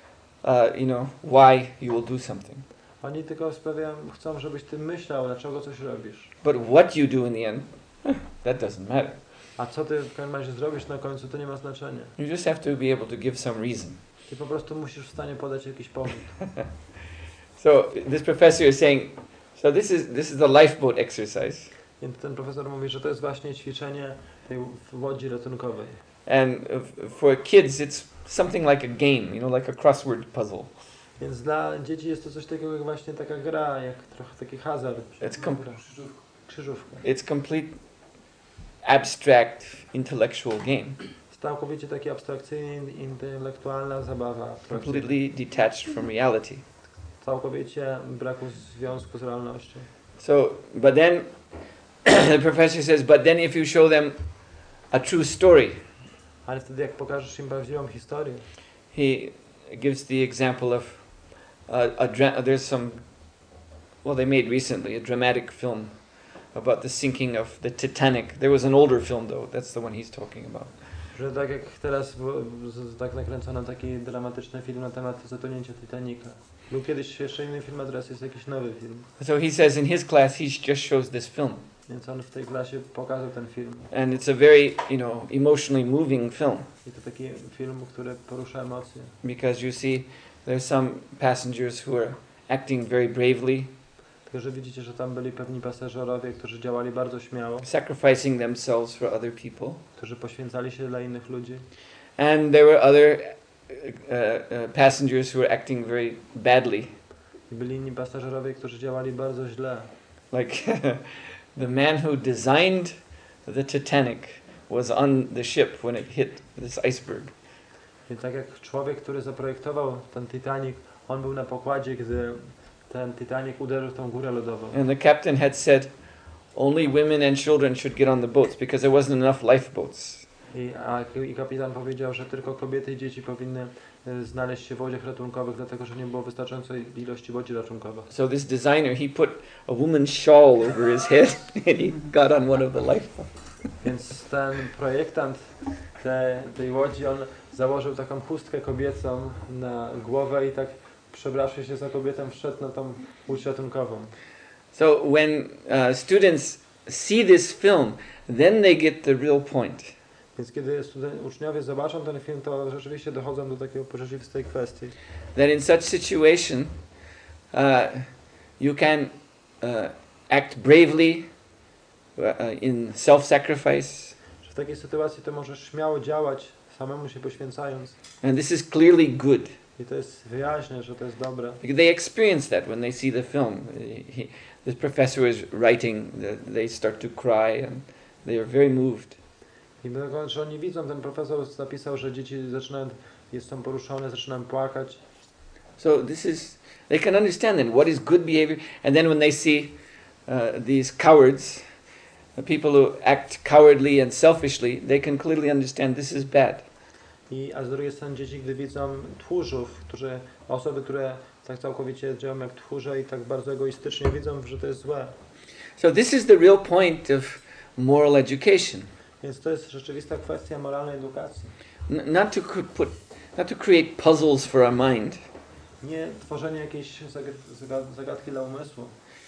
why you will do something. Oni tylko chcą, żebyś ty myślał, dlaczego coś robisz. But what you do in the end, that doesn't matter. A co ty w każdym razie zrobisz na końcu, to nie ma znaczenia. You just have to be able to give some reason. Ty po prostu musisz w stanie podać jakiś powód. So this professor is saying, this is the lifeboat exercise. Więc ten profesor mówi, że to jest właśnie ćwiczenie tej łodzi ratunkowej. And for kids it's something like a game, like a crossword puzzle. Więc dla dzieci jest to coś takiego jak właśnie taka gra, jak trochę taki hazard. It's krzyżówka. It's complete abstract intellectual game, Całkowicie taki abstrakcyjny, intelektualna zabawa. completely detached from reality. Całkowicie braku związku z realnością. So, but then the professor says, but then if you show them a true story, Ale wtedy jak pokażesz im prawdziwą historię, he gives the example of there's some, well, they made recently a dramatic film about the sinking of the Titanic. There was an older film though, that's the one he's talking about. że tak jak teraz tak nakręcono taki dramatyczny film na temat zatonięcia Titanica. Był kiedyś jeszcze inny film, a teraz jest jakiś nowy film. So he says in his class he just shows this film. Więc on w tej klasie pokazał ten film. And it's a very, emotionally moving film. I to taki film, który porusza emocje. Because you see there's some passengers who are acting very bravely, Tylko, że widzicie, że tam byli pewni pasażerowie, którzy działali bardzo śmiało, sacrificing themselves for other people. którzy poświęcali się dla innych ludzi. And there were other passengers who were acting very badly. I byli inni pasażerowie, którzy działali bardzo źle. Like the man who designed the Titanic was on the ship when it hit this iceberg. I tak jak człowiek, który zaprojektował ten Titanic, on był na pokładzie, gdy ten Titanic uderzył w tą górę lodową. And the captain had said only women and children should get on the boats because there wasn't enough lifeboats. I kapitan powiedział, że tylko kobiety i dzieci powinny znaleźć się w łodziach ratunkowych, dlatego że nie było wystarczającej ilości łodzi ratunkowych. So this designer, he put a woman's shawl over his head and he got on one of the lifeboats. Więc ten projektant tej łodzi, on założył taką chustkę kobiecą na głowę i tak przebrawszy się za kobietą wszedł na tą łódź ratunkową. So when students see this film, then they get the real point. Więc kiedy uczniowie zobaczą ten film, to rzeczywiście dochodzą do takiej rzeczywistej kwestii. That in such situation, you can act bravely in self-sacrifice. Że w takiej sytuacji to możesz śmiało działać, samemu się poświęcając. And this is clearly good. I to jest wyjaśne, że to jest dobre. They experience that when they see the film. The professor is writing, they start to cry and they are very moved. I dlatego, że oni widzą, ten profesor napisał, że dzieci są poruszone, zaczynają płakać. So they can understand then what is good behavior, and then when they see these cowards, people who act cowardly and selfishly, they can clearly understand this is bad. A z drugiej strony dzieci, gdy widzą tchórzów, osoby, które tak całkowicie działają jak tchórze i tak bardzo egoistycznie, widzą, że to jest złe. So this is the real point of moral education. Więc to jest rzeczywista kwestia moralnej edukacji. Not to create puzzles for our mind. Nie tworzenie jakiejś zagadki dla umysłu.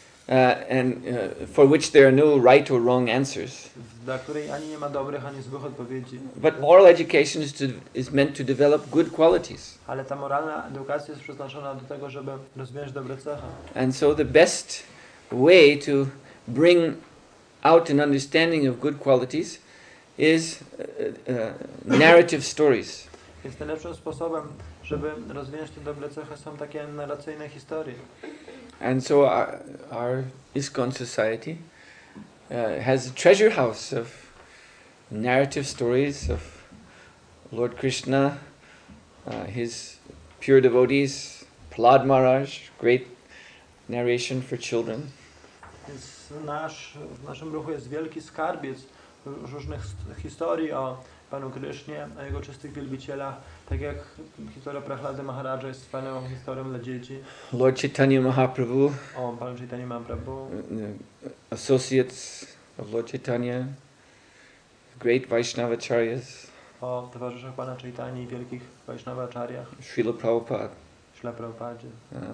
For which there are no right or wrong answers. Dla której ani nie ma dobrych, ani złych odpowiedzi. But moral education is meant to develop good qualities. Ale ta moralna edukacja jest przeznaczona do tego, żeby rozwijać dobre cechy. And so the best way to bring out an understanding of good qualities is narrative stories. Więc najlepszym sposobem, żeby rozwijać te dobre cechy, są takie narracyjne historie. And so our ISKCON society has a treasure house of narrative stories of Lord Krishna, his pure devotees, Prahlad Maharaj, great narration for children. Więc w naszym ruchu jest wielki skarbiec różnych historii o Panu Krysznie, o jego czystych wielbicielach, tak jak historia Prahlady Maharaja jest wspaniałą historią dla dzieci. Lord Chaitanya Mahaprabhu, O Panu Chaitanya Mahaprabhu, associates of Lord Chaitanya, great Vaishnavacharyas, o towarzyszach Pana Chaitanya i wielkich Vaishnavacharyach, Srila Prabhupada. Śla Prabhupadzie.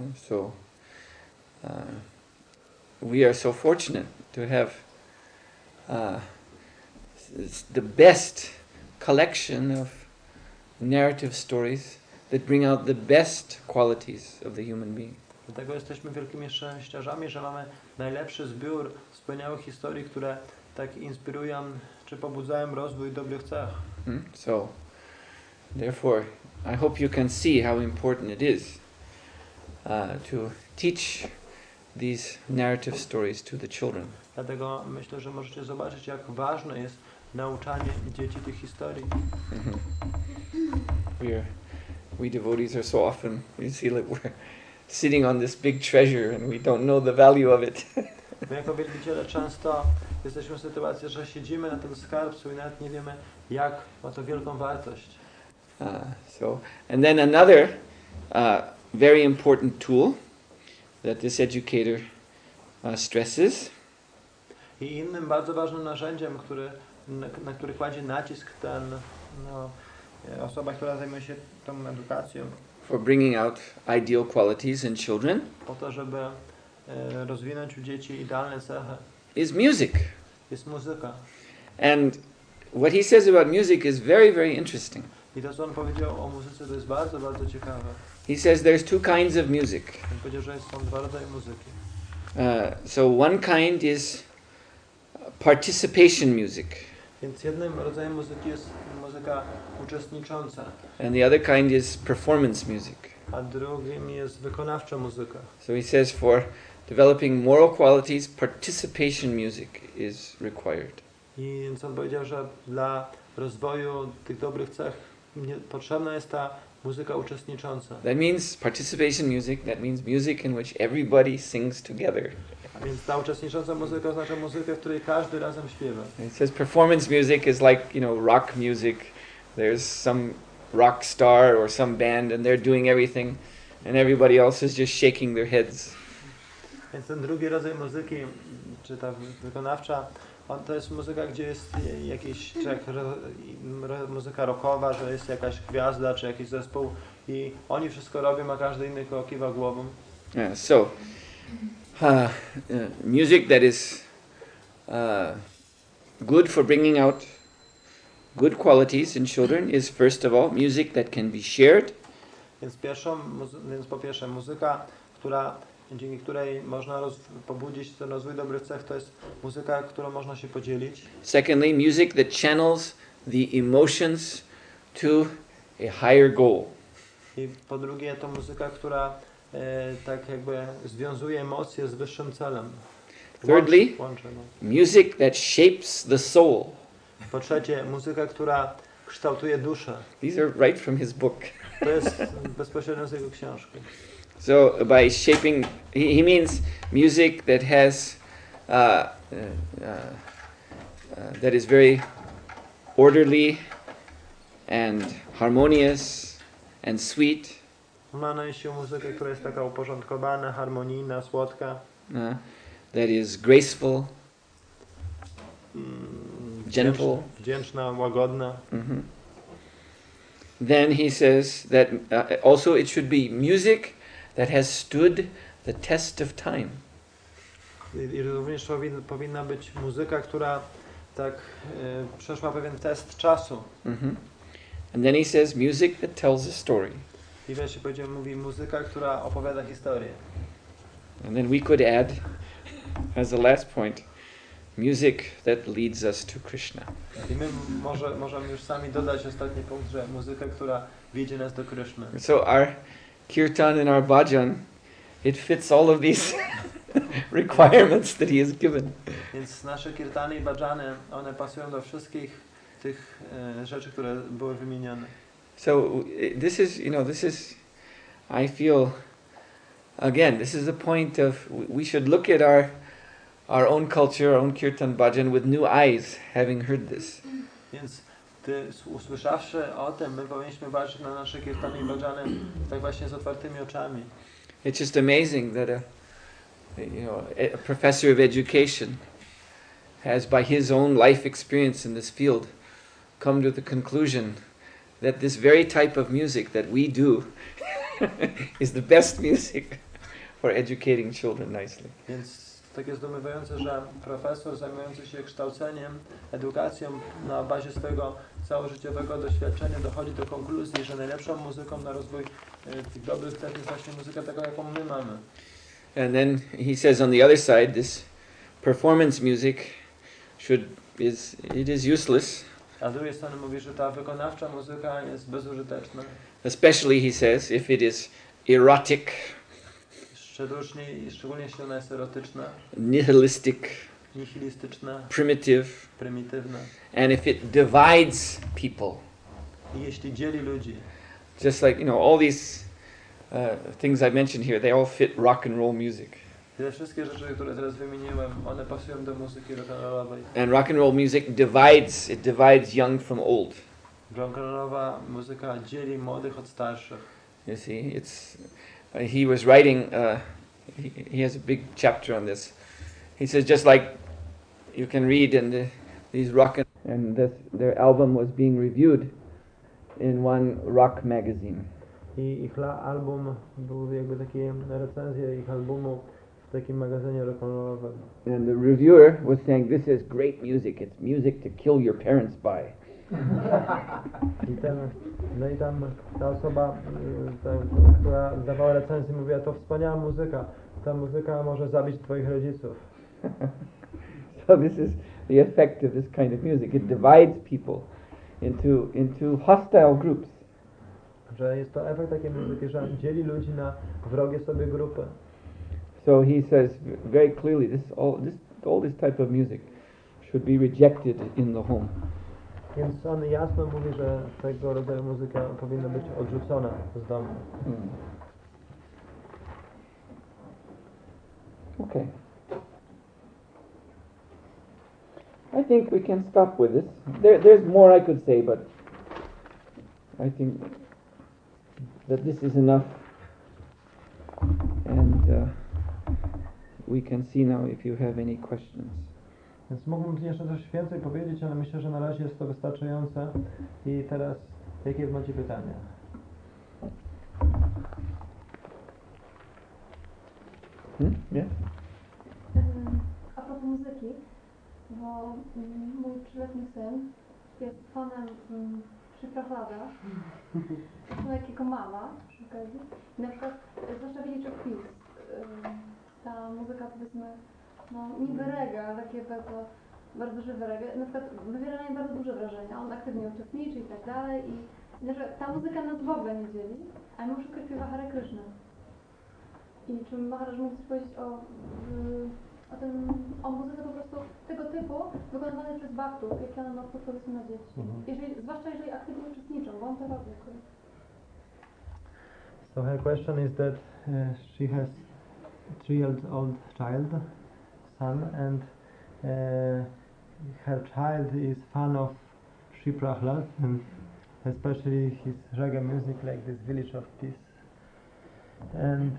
We are so fortunate to have the best collection of narrative stories that bring out the best qualities of the human being. Dlatego jesteśmy wielkimi szczęściarzami, że mamy najlepszy zbiór wspaniałych historii, które tak inspirują czy pobudzają rozwój dobrych cech. So, therefore, I hope you can see how important it is to teach these narrative stories to the children. Dlatego myślę, że możecie zobaczyć, jak ważne jest, nauczanie dzieci tych historii. We devotees are so often, you see, like we're sitting on this big treasure and we don't know the value of it. My jako wielbiciele często jesteśmy w sytuacji, że siedzimy na tym skarbcu i nawet nie wiemy, jak ma to wielką wartość. And then another very important tool that this educator stresses I innym bardzo ważnym narzędziem, na który kładzie nacisk osoba, która zajmuje się tą edukacją, for bringing out ideal qualities in children, po to, żeby rozwinąć u dzieci idealne cechy, is music. jest muzyka. And what he says about music is very, very interesting. I to, co on powiedział o muzyce, to jest bardzo, bardzo ciekawe. He says there's two kinds of music. On powiedział, że są dwa rodzaje muzyki. So one kind is participation music. Więc jednym rodzajem muzyki jest muzyka uczestnicząca, And the other kind is performance music. a drugim jest wykonawcza muzyka. So he says for developing moral qualities, participation music is required. I więc on powiedział, że dla rozwoju tych dobrych cech potrzebna jest ta muzyka uczestnicząca. That means participation music, that means music in which everybody sings together. A więc ta uczestnicząca muzyka oznacza muzykę, w której każdy razem śpiewa. It says performance music is like, rock music. There's some rock star or some band and they're doing everything and everybody else is just shaking their heads. Więc ten drugi rodzaj muzyki, czy ta wykonawcza, to jest muzyka, gdzie jest jakiś, czy jak muzyka rockowa, że jest jakaś gwiazda, czy jakiś zespół i oni wszystko robią, a każdy inny kiwa głową. Yeah, so music that is good for bringing out good qualities in children is first of all music that can be shared. Więc po pierwsze muzyka, dzięki której można pobudzić ten rozwój dobrych cech, to jest muzyka, którą można się podzielić. Secondly, music that channels the emotions to a higher goal. I po drugie to muzyka, która tak jakby związuje emocje z wyższym celem. Thirdly, music that shapes the soul. Po trzecie, muzyka, która kształtuje duszę. These are right from his book. To jest bezpośrednio z jego książki. So by shaping, he means music that has, that is very orderly and harmonious and sweet. Ma na myśli muzykę, która jest taka uporządkowana, harmonijna, słodka. That is graceful, gentle. Wdzięczna, łagodna. Mm-hmm. Then he says that also it should be music that has stood the test of time. I również powinna być muzyka, która tak przeszła pewien test czasu. Mm-hmm. And then he says music that tells a story. I wreszcie mówi muzyka, która opowiada historię. And then we could add, as a last point, music that leads us to Krishna. I my możemy już sami dodać ostatni punkt, że muzyka, która wiedzie nas do Krishny. So our kirtan and our bhajan, it fits all of these requirements that he has given. Więc nasze kirtany i bhajany, one pasują do wszystkich tych rzeczy, które były wymienione. So this is, I feel, again, this is the point of, we should look at our own culture, our own kirtan bhajan with new eyes, having heard this. Więc usłyszawszy o tym, my powinniśmy patrzeć na nasze kirtany i bhajany tak właśnie z otwartymi oczami. It's just amazing that a professor of education has, by his own life experience in this field, come to the conclusion that this very type of music that we do is the best music for educating children nicely. Więc tak jest zdumiewające, że profesor zajmujący się kształceniem, edukacją na bazie swojego całożyciowego doświadczenia dochodzi do konkluzji, że najlepszą muzyką na rozwój tych dobrych cech jest właśnie muzyka taka, jaką my mamy. And then he says on the other side, this performance music is useless. A z drugiej strony mówi, że ta wykonawcza muzyka jest bezużyteczna. Especially, he says, if it is erotic, Szczególnie jeśli ona jest erotyczna, nihilistic, nihilistyczne, primitive, prymitywne. and if it divides people, I jeśli dzieli ludzi, just like, all these things I mentioned here, they all fit rock and roll music. te wszystkie rzeczy, które teraz wymieniłem, one pasują do muzyki rock'n'rollowej. And rock and roll music divides young from old. Rock'n'rollowa muzyka dzieli młodych od starszych. You see, he was writing, he has a big chapter on this. He says, just like you can read in these their album was being reviewed in one rock magazine. I ich album był jakby takie recenzje ich albumu w takim magazynie rock'n'rollowym. And the reviewer was saying, this is great music. It's music to kill your parents by. I tam ta osoba, która dawała recenzję, mówiła, to wspaniała muzyka. Ta muzyka może zabić twoich rodziców. So this is the effect of this kind of music. It divides people into hostile groups. Że jest to efekt takiej muzyki, że dzieli ludzi na wrogie sobie grupy. So he says very clearly, all this type of music should be rejected in the home. Więc on jasno mówi, że tego rodzaju muzyka powinna być odrzucona z domu. Okay. I think we can stop with this. There's more I could say, but I think that this is enough. And we can see now if you have any questions. Więc mógłbym jeszcze coś więcej powiedzieć, ale myślę, że na razie jest to wystarczające. I teraz, jakie macie pytania? Yeah? A propos muzyki, bo mój 3-letni syn jest fanem Szyfrachlada, jak jego mama przy okazji. I na przykład, zwłaszcza wiedzieć o quiz, ta muzyka, powiedzmy, niby reggae, ale takie bardzo żywe reggae, na przykład wywiera na mnie bardzo duże wrażenie. On aktywnie uczestniczy i tak dalej. I ta muzyka nas w ogóle nie dzieli, a mimo wszystko śpiewa Hare Krishna. I czy Maharaj mógł coś powiedzieć o muzyce po prostu tego typu, wykonywanej przez baktów, jakie one ma wpływ, powiedzmy, na dzieci. Zwłaszcza jeżeli aktywnie uczestniczą, bo on to robi akurat. So her question is that she has 3-year-old son, and her child is fan of Shri Prahlad, and especially his reggae music like this Village of Peace. And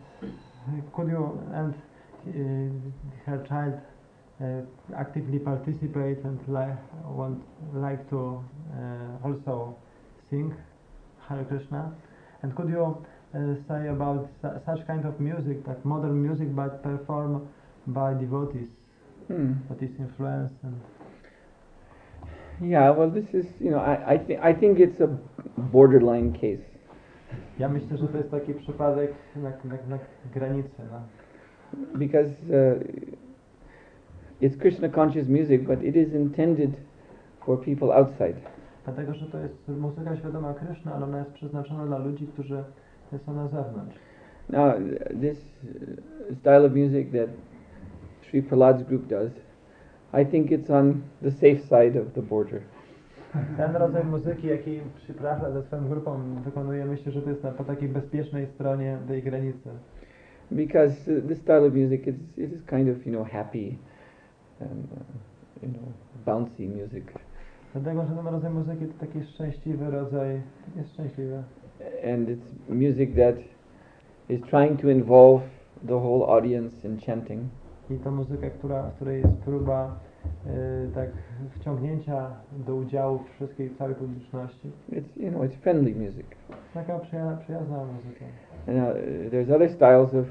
her child actively participate and like to also sing Hare Krishna. And could you say about such kind of music, like modern music, but performed by devotees? What is influence and? Yeah, well, this is, I think it's a borderline case. Ja myślę, że to jest taki przypadek na granicy. No. Because it's Krishna conscious music, but it is intended for people outside. Dlatego, że to jest muzyka świadoma Kryszny, ale ona jest przeznaczona dla ludzi, którzy są na zewnątrz. Now, this style of music that Sri Prahlad's group does, I think it's on the safe side of the border. Ten rodzaj muzyki, jaki Sri Prahlad ze swoją grupą wykonuje, myślę, że to jest po takiej bezpiecznej stronie tej granicy. Because this style of music it is kind of happy and bouncy music. Dlatego, że ten rodzaj muzyki to taki szczęśliwy rodzaj, jest szczęśliwy. And it's music that is trying to involve the whole audience in chanting. I to muzyka, w której jest próba tak wciągnięcia do udziału wszystkiej, całej publiczności. It's friendly music. Taka przyjazna muzyka. And there's other styles of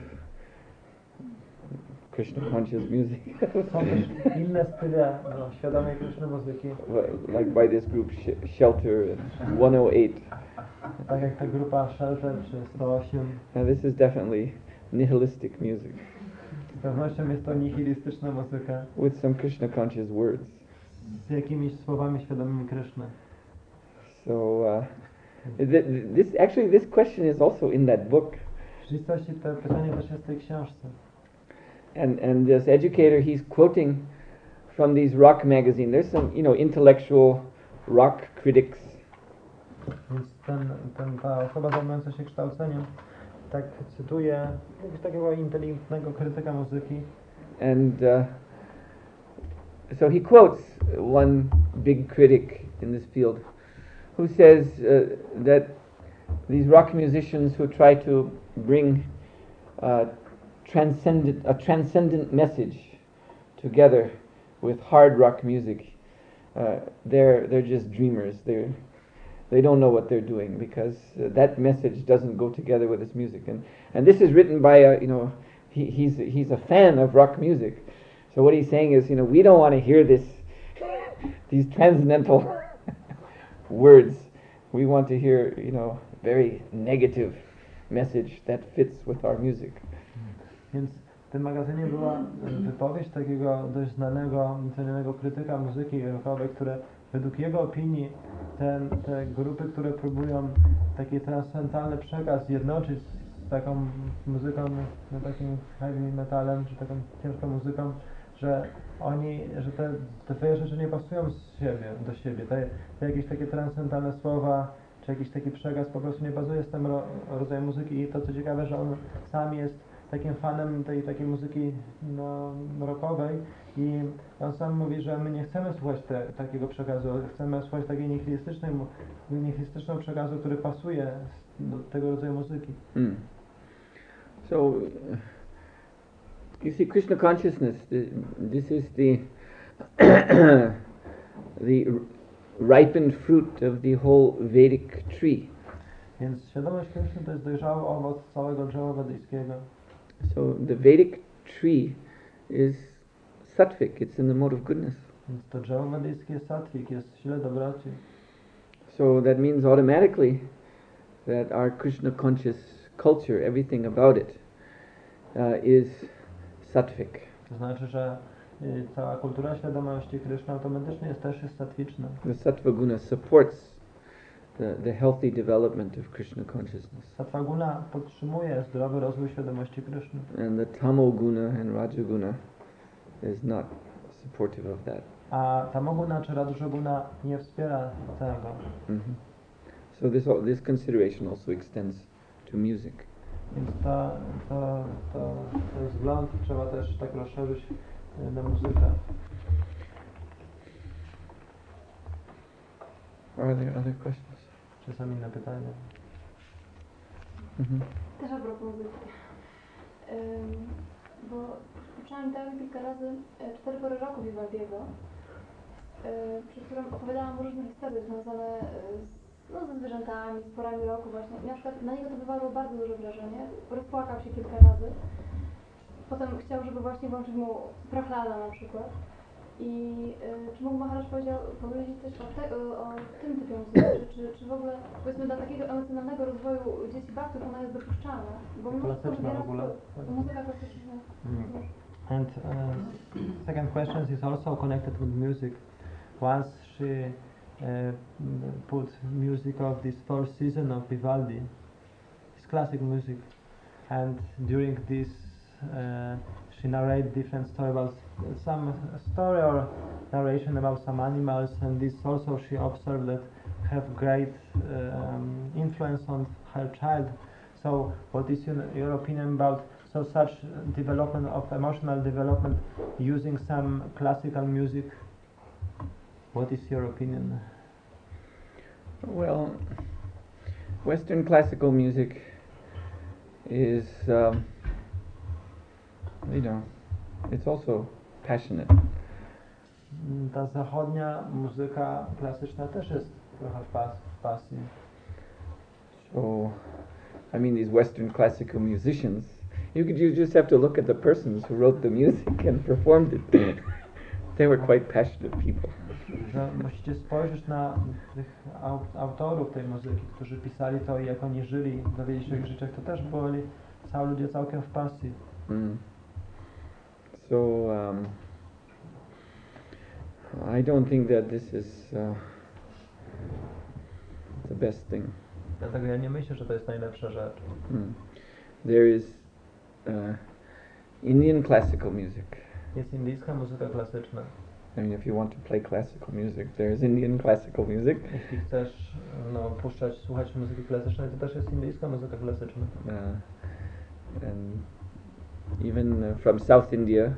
Krishna conscious music. Są też inne style świadomej Krishna muzyki. Like by this group Shelter and 108. Tak jak ta grupa Shelter czy 108. Now this is definitely nihilistic music. Z pewnością jest to nihilistyczna muzyka. With some Krishna conscious words. Z jakimiś słowami świadomymi Krishna. So this question is also in that book. W rzeczywistości to pytanie też jest w tej książce. And this educator, he's quoting from these rock magazines. There's some, intellectual rock critics. Więc ta osoba zajmująca się kształceniem tak cytuje jakiegoś takiego inteligentnego krytyka muzyki. And so he quotes one big critic in this field who says that these rock musicians who try to bring a transcendent message together with hard rock music, they're just dreamers. They don't know what they're doing because that message doesn't go together with his music. And this is written by he's a fan of rock music. So what he's saying is, we don't want to hear these transcendental words. We want to hear, very negative message that fits with our music. Więc w tym magazynie była wypowiedź takiego dość cenionego krytyka muzyki rockowej, które według jego opinii te grupy, które próbują taki transcendentalny przekaz zjednoczyć z taką muzyką, takim heavy metalem, czy taką ciężką muzyką, że te dwie rzeczy nie pasują do siebie. Te jakieś takie transcendentalne słowa, czy jakiś taki przekaz po prostu nie bazuje z tym rodzajem muzyki. I to co ciekawe, że on sam jest takim fanem tej takiej muzyki rockowej i on sam mówi, że my nie chcemy słuchać takiego przekazu, chcemy słuchać takiego nihilistycznego przekazu, który pasuje do tego rodzaju muzyki. So you see, Krishna consciousness, this is the ripened fruit of the whole Vedic tree. Więc świadomość Kryszny to jest dojrzały owoc całego drzewa wedyjskiego. So the Vedic tree is sattvic, it's in the mode of goodness. Więc to drzewo wedyjskie jest sattvic, jest w sile dobroci. So that means automatically that our Krishna conscious culture, everything about it, is sattvic. To znaczy, że cała kultura świadomości Kryszny automatycznie też jest sattwiczna. The sattva guna supports the healthy development of Krishna consciousness. Sattva guna podtrzymuje zdrowy rozwój świadomości Kryszny. And the tamo guna and raja guna is not supportive of that. A tamoguna czy rajoguna nie wspiera tego. So this consideration also extends to music. Więc ten wzgląd trzeba też tak rozszerzyć na muzykę. Are there other questions? Czy są inne pytania? Też a propos muzyki. Bo czytałam kilka razy 4 pory roku Vivaldiego, przy którym opowiadałam różne historie związane ze zwierzętami, z porami roku właśnie. I na przykład na niego to wywarło bardzo duże wrażenie. Rozpłakał się kilka razy. Potem chciał, żeby właśnie włączyć mu Prahlada na przykład. I czy mógł Maharaj powiedzieć coś o tym typie muzyki? Czy w ogóle, powiedzmy, dla takiego emocjonalnego rozwoju dzieci baktów ona jest dopuszczalna? Bo klasyczna w ogóle. Muzyka klasyczna. And second question is also connected with music. Once she put music of this fourth season of Vivaldi, it's classic music, and during this she narrated different story about some story or narration about some animals, and this also she observed that have great influence on her child. So what is your opinion about such development of emotional development using some classical music? What is your opinion? Well, Western classical music is, it's also passionate. Ta zachodnia muzyka klasyczna też jest trochę w pasji. So, I mean, these Western classical musicians, you just have to look at the persons who wrote the music and performed it. They were quite passionate people. Że musicie spojrzeć na tych autorów tej muzyki, którzy pisali to i jak oni żyli, dowiedzieć się o ich życiach, to też byli ludzie całkiem w pasji. So, I don't think that this is the best thing. Dlatego ja nie myślę, że to jest najlepsza rzecz. There is Indian classical music. Jest indyjska muzyka klasyczna. I mean, if you want to play classical music, there's Indian classical music. Jeśli chcesz słuchać muzyki klasycznej, to też jest indyjska muzyka klasyczna. And even from South India,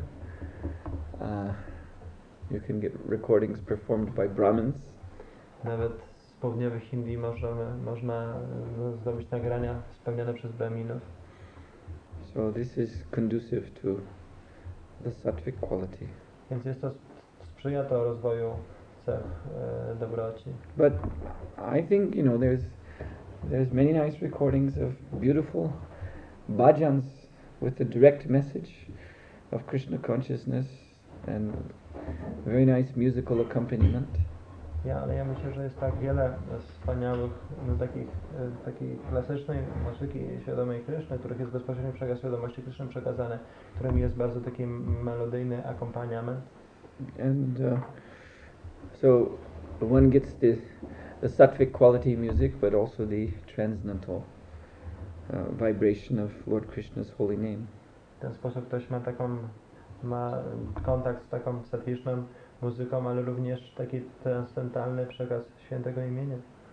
you can get recordings performed by Brahmins. Nawet z południowych Indii można zrobić nagrania spełniane przez Brahminów. So this is conducive to the sattvic quality. Więc sprzyja to rozwoju cech dobroci. But I think, there's many nice recordings of beautiful bhajans with a direct message of Krishna consciousness and very nice musical accompaniment. Ale ja myślę, że jest tak wiele wspaniałych takiej klasycznej muzyki świadomej Kryszny, których jest bezpośredni przekaz świadomości Kryszny przekazany, którym jest bardzo taki melodyjny akompaniament. And so one gets the sattvic quality music, but also the transcendental vibration of Lord Krishna's holy name. W ten sposób ktoś ma kontakt z taką sattwiczną muzyką, ale również taki transcendentalny przekaz świętego imienia.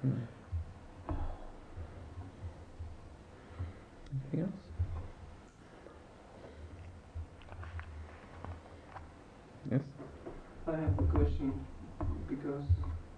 Anything else? Yes? I have a question, because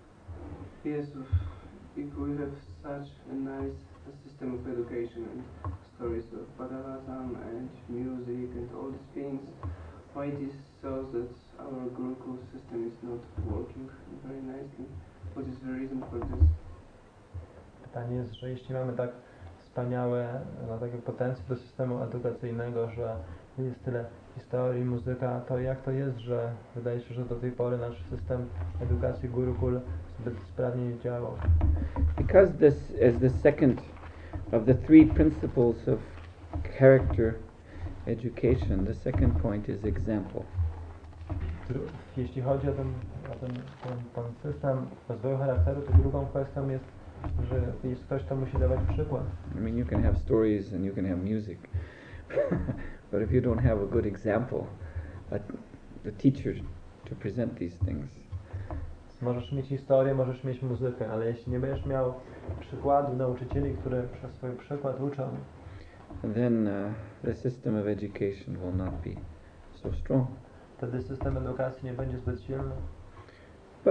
if we have such a nice system of education and stories of Bhagavatam and music and all these things, why it is so that our Gurukul system is not working very nicely? What is the reason for this? Pytanie jest, że jeśli mamy tak wspaniałe taki potencjał do systemu edukacyjnego, że jest tyle historii, muzyka, to jak to jest, że wydaje się, że do tej pory nasz system edukacji Gurukul zbyt sprawnie nie działał? Because this is the second of the three principles of character education, the second point is example. Jeśli chodzi o ten system rozwoju charakteru, to drugą kwestią jest, że jest ktoś, kto musi dawać przykład. I mean, you can have stories and you can have music, but if you don't have a good example, the teacher to present these things. Możesz mieć historię, możesz mieć muzykę, ale jeśli nie będziesz miał przykładów nauczycieli, które przez swój przykład uczą, then the system of education will not be so strong. Wtedy system edukacji nie będzie zbyt silny. But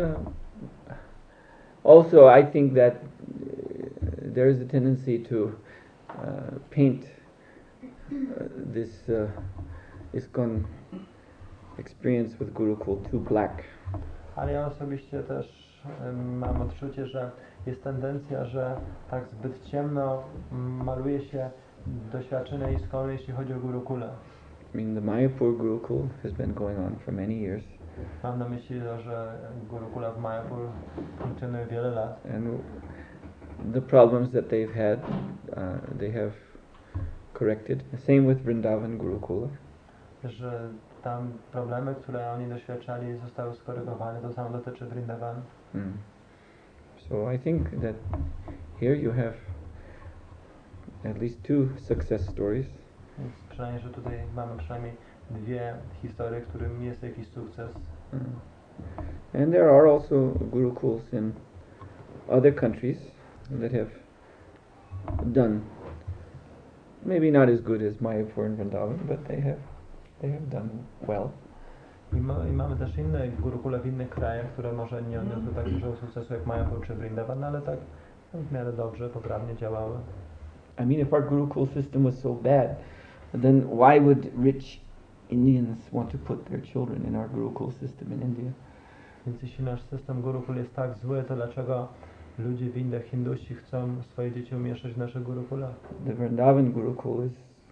also I think that there is a tendency to paint this ISKCON experience with Gurukul too black. Ale ja osobiście też mam odczucie, że jest tendencja, że tak zbyt ciemno maluje się doświadczenie ISKCON, jeśli chodzi o Gurukula. I mean, the Mayapur Gurukul has been going on for many years. Mam na myśli, że Gurukula w Mayapur funkcjonuje wiele lat. And the problems that they've had, they have corrected. Same with Vrindavan Gurukula. Że tam problemy, które oni doświadczali, zostały skorygowane. To samo dotyczy Vrindavan. So I think that here you have at least two success stories. Więc przynajmniej, że tutaj mamy przynajmniej dwie historie, którym jest jakiś sukces. And there are also Gurukuls in other countries that have done maybe not as good as Mayapur and Vrindavan, but they have done well. I mamy też inne Gurukule w innych krajach, które może nie odniosły tak dużego sukcesu jak Mayapur czy Vrindavan, ale tak w miarę dobrze, poprawnie działały. I mean, if our Gurukul system was so bad, then why would rich Indians want to put their children in our Gurukul system in India? Więc jeśli nasz system Gurukul jest tak zły, to dlaczego ludzie w Indiach, Hindusi chcą swoje dzieci umieszczać w naszych Gurukulach? The Vrindavan Gurukul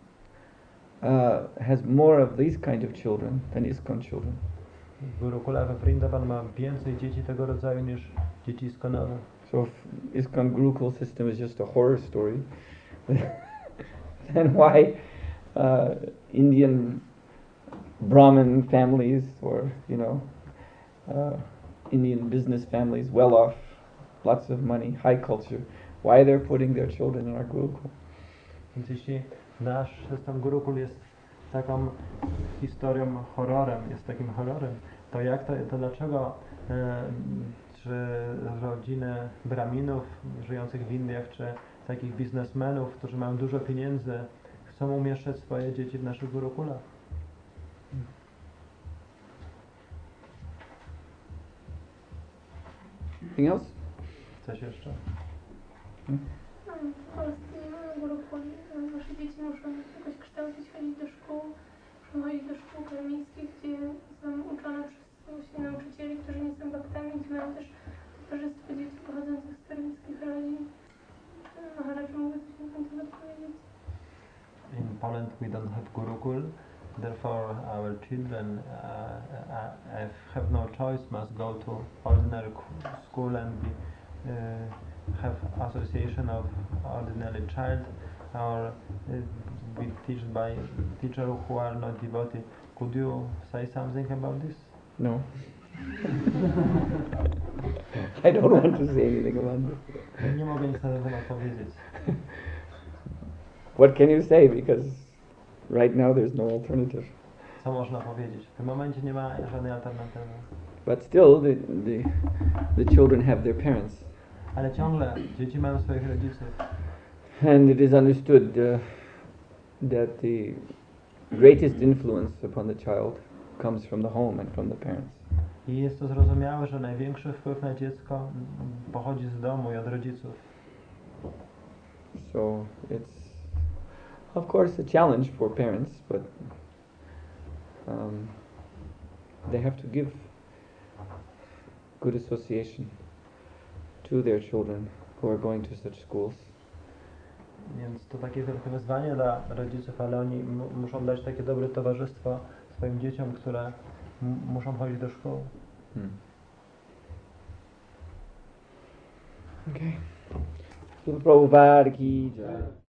has more of these kind of children than ISKCON children. Gurukula we Vrindavan ma więcej dzieci tego rodzaju niż dzieci ISKCONowe. So if ISKCON Gurukul system is just a horror story, then why Indian Brahmin families or Indian business families, well off, lots of money, high culture, why they're putting their children in our Gurukul? Więc jeśli nasz system Gurukul jest taką historią, horrorem, jest takim horrorem, to dlaczego czy rodziny braminów żyjących w Indiach, czy takich biznesmenów, którzy mają dużo pieniędzy, chcą umieszczać swoje dzieci w naszych gurukulach? Anything else? Coś jeszcze? W Polsce nie mamy gurukuli. Nasze dzieci muszą jakoś kształcić, chodzić do szkół. Muszą chodzić do szkół akademickich, gdzie są uczone przez właśnie nauczycieli, którzy nie są baktami, gdzie mają też towarzystwo dzieci pochodzących z fermickich rodzin. Maharaj mógłby coś na ten temat powiedzieć? In Poland we don't have gurukul, therefore our children have no choice, must go to ordinary school and have association of ordinary child or be taught by teacher who are not devotee. Could you say something about this? No. I don't want to say anything about this. Nie mogę nic na ten temat powiedzieć. What can you say? Because right now there's no alternative. Co można powiedzieć? W tym momencie nie ma żadnej alternatywy. But still, the children have their parents. Ale ciągle dzieci mają swoich rodziców. And it is understood that the greatest influence upon the child comes from the home and from the parents. I jest to zrozumiałe, że największy wpływ na dziecko pochodzi z domu i od rodziców. So it's, of course, a challenge for parents, but they have to give good association to their children who are going to such schools. Więc to takie wielkie wyzwanie dla rodziców, ale oni muszą dać takie dobre towarzystwo swoim dzieciom, które muszą chodzić do szkoły. Okay. Prabhupada ki jai.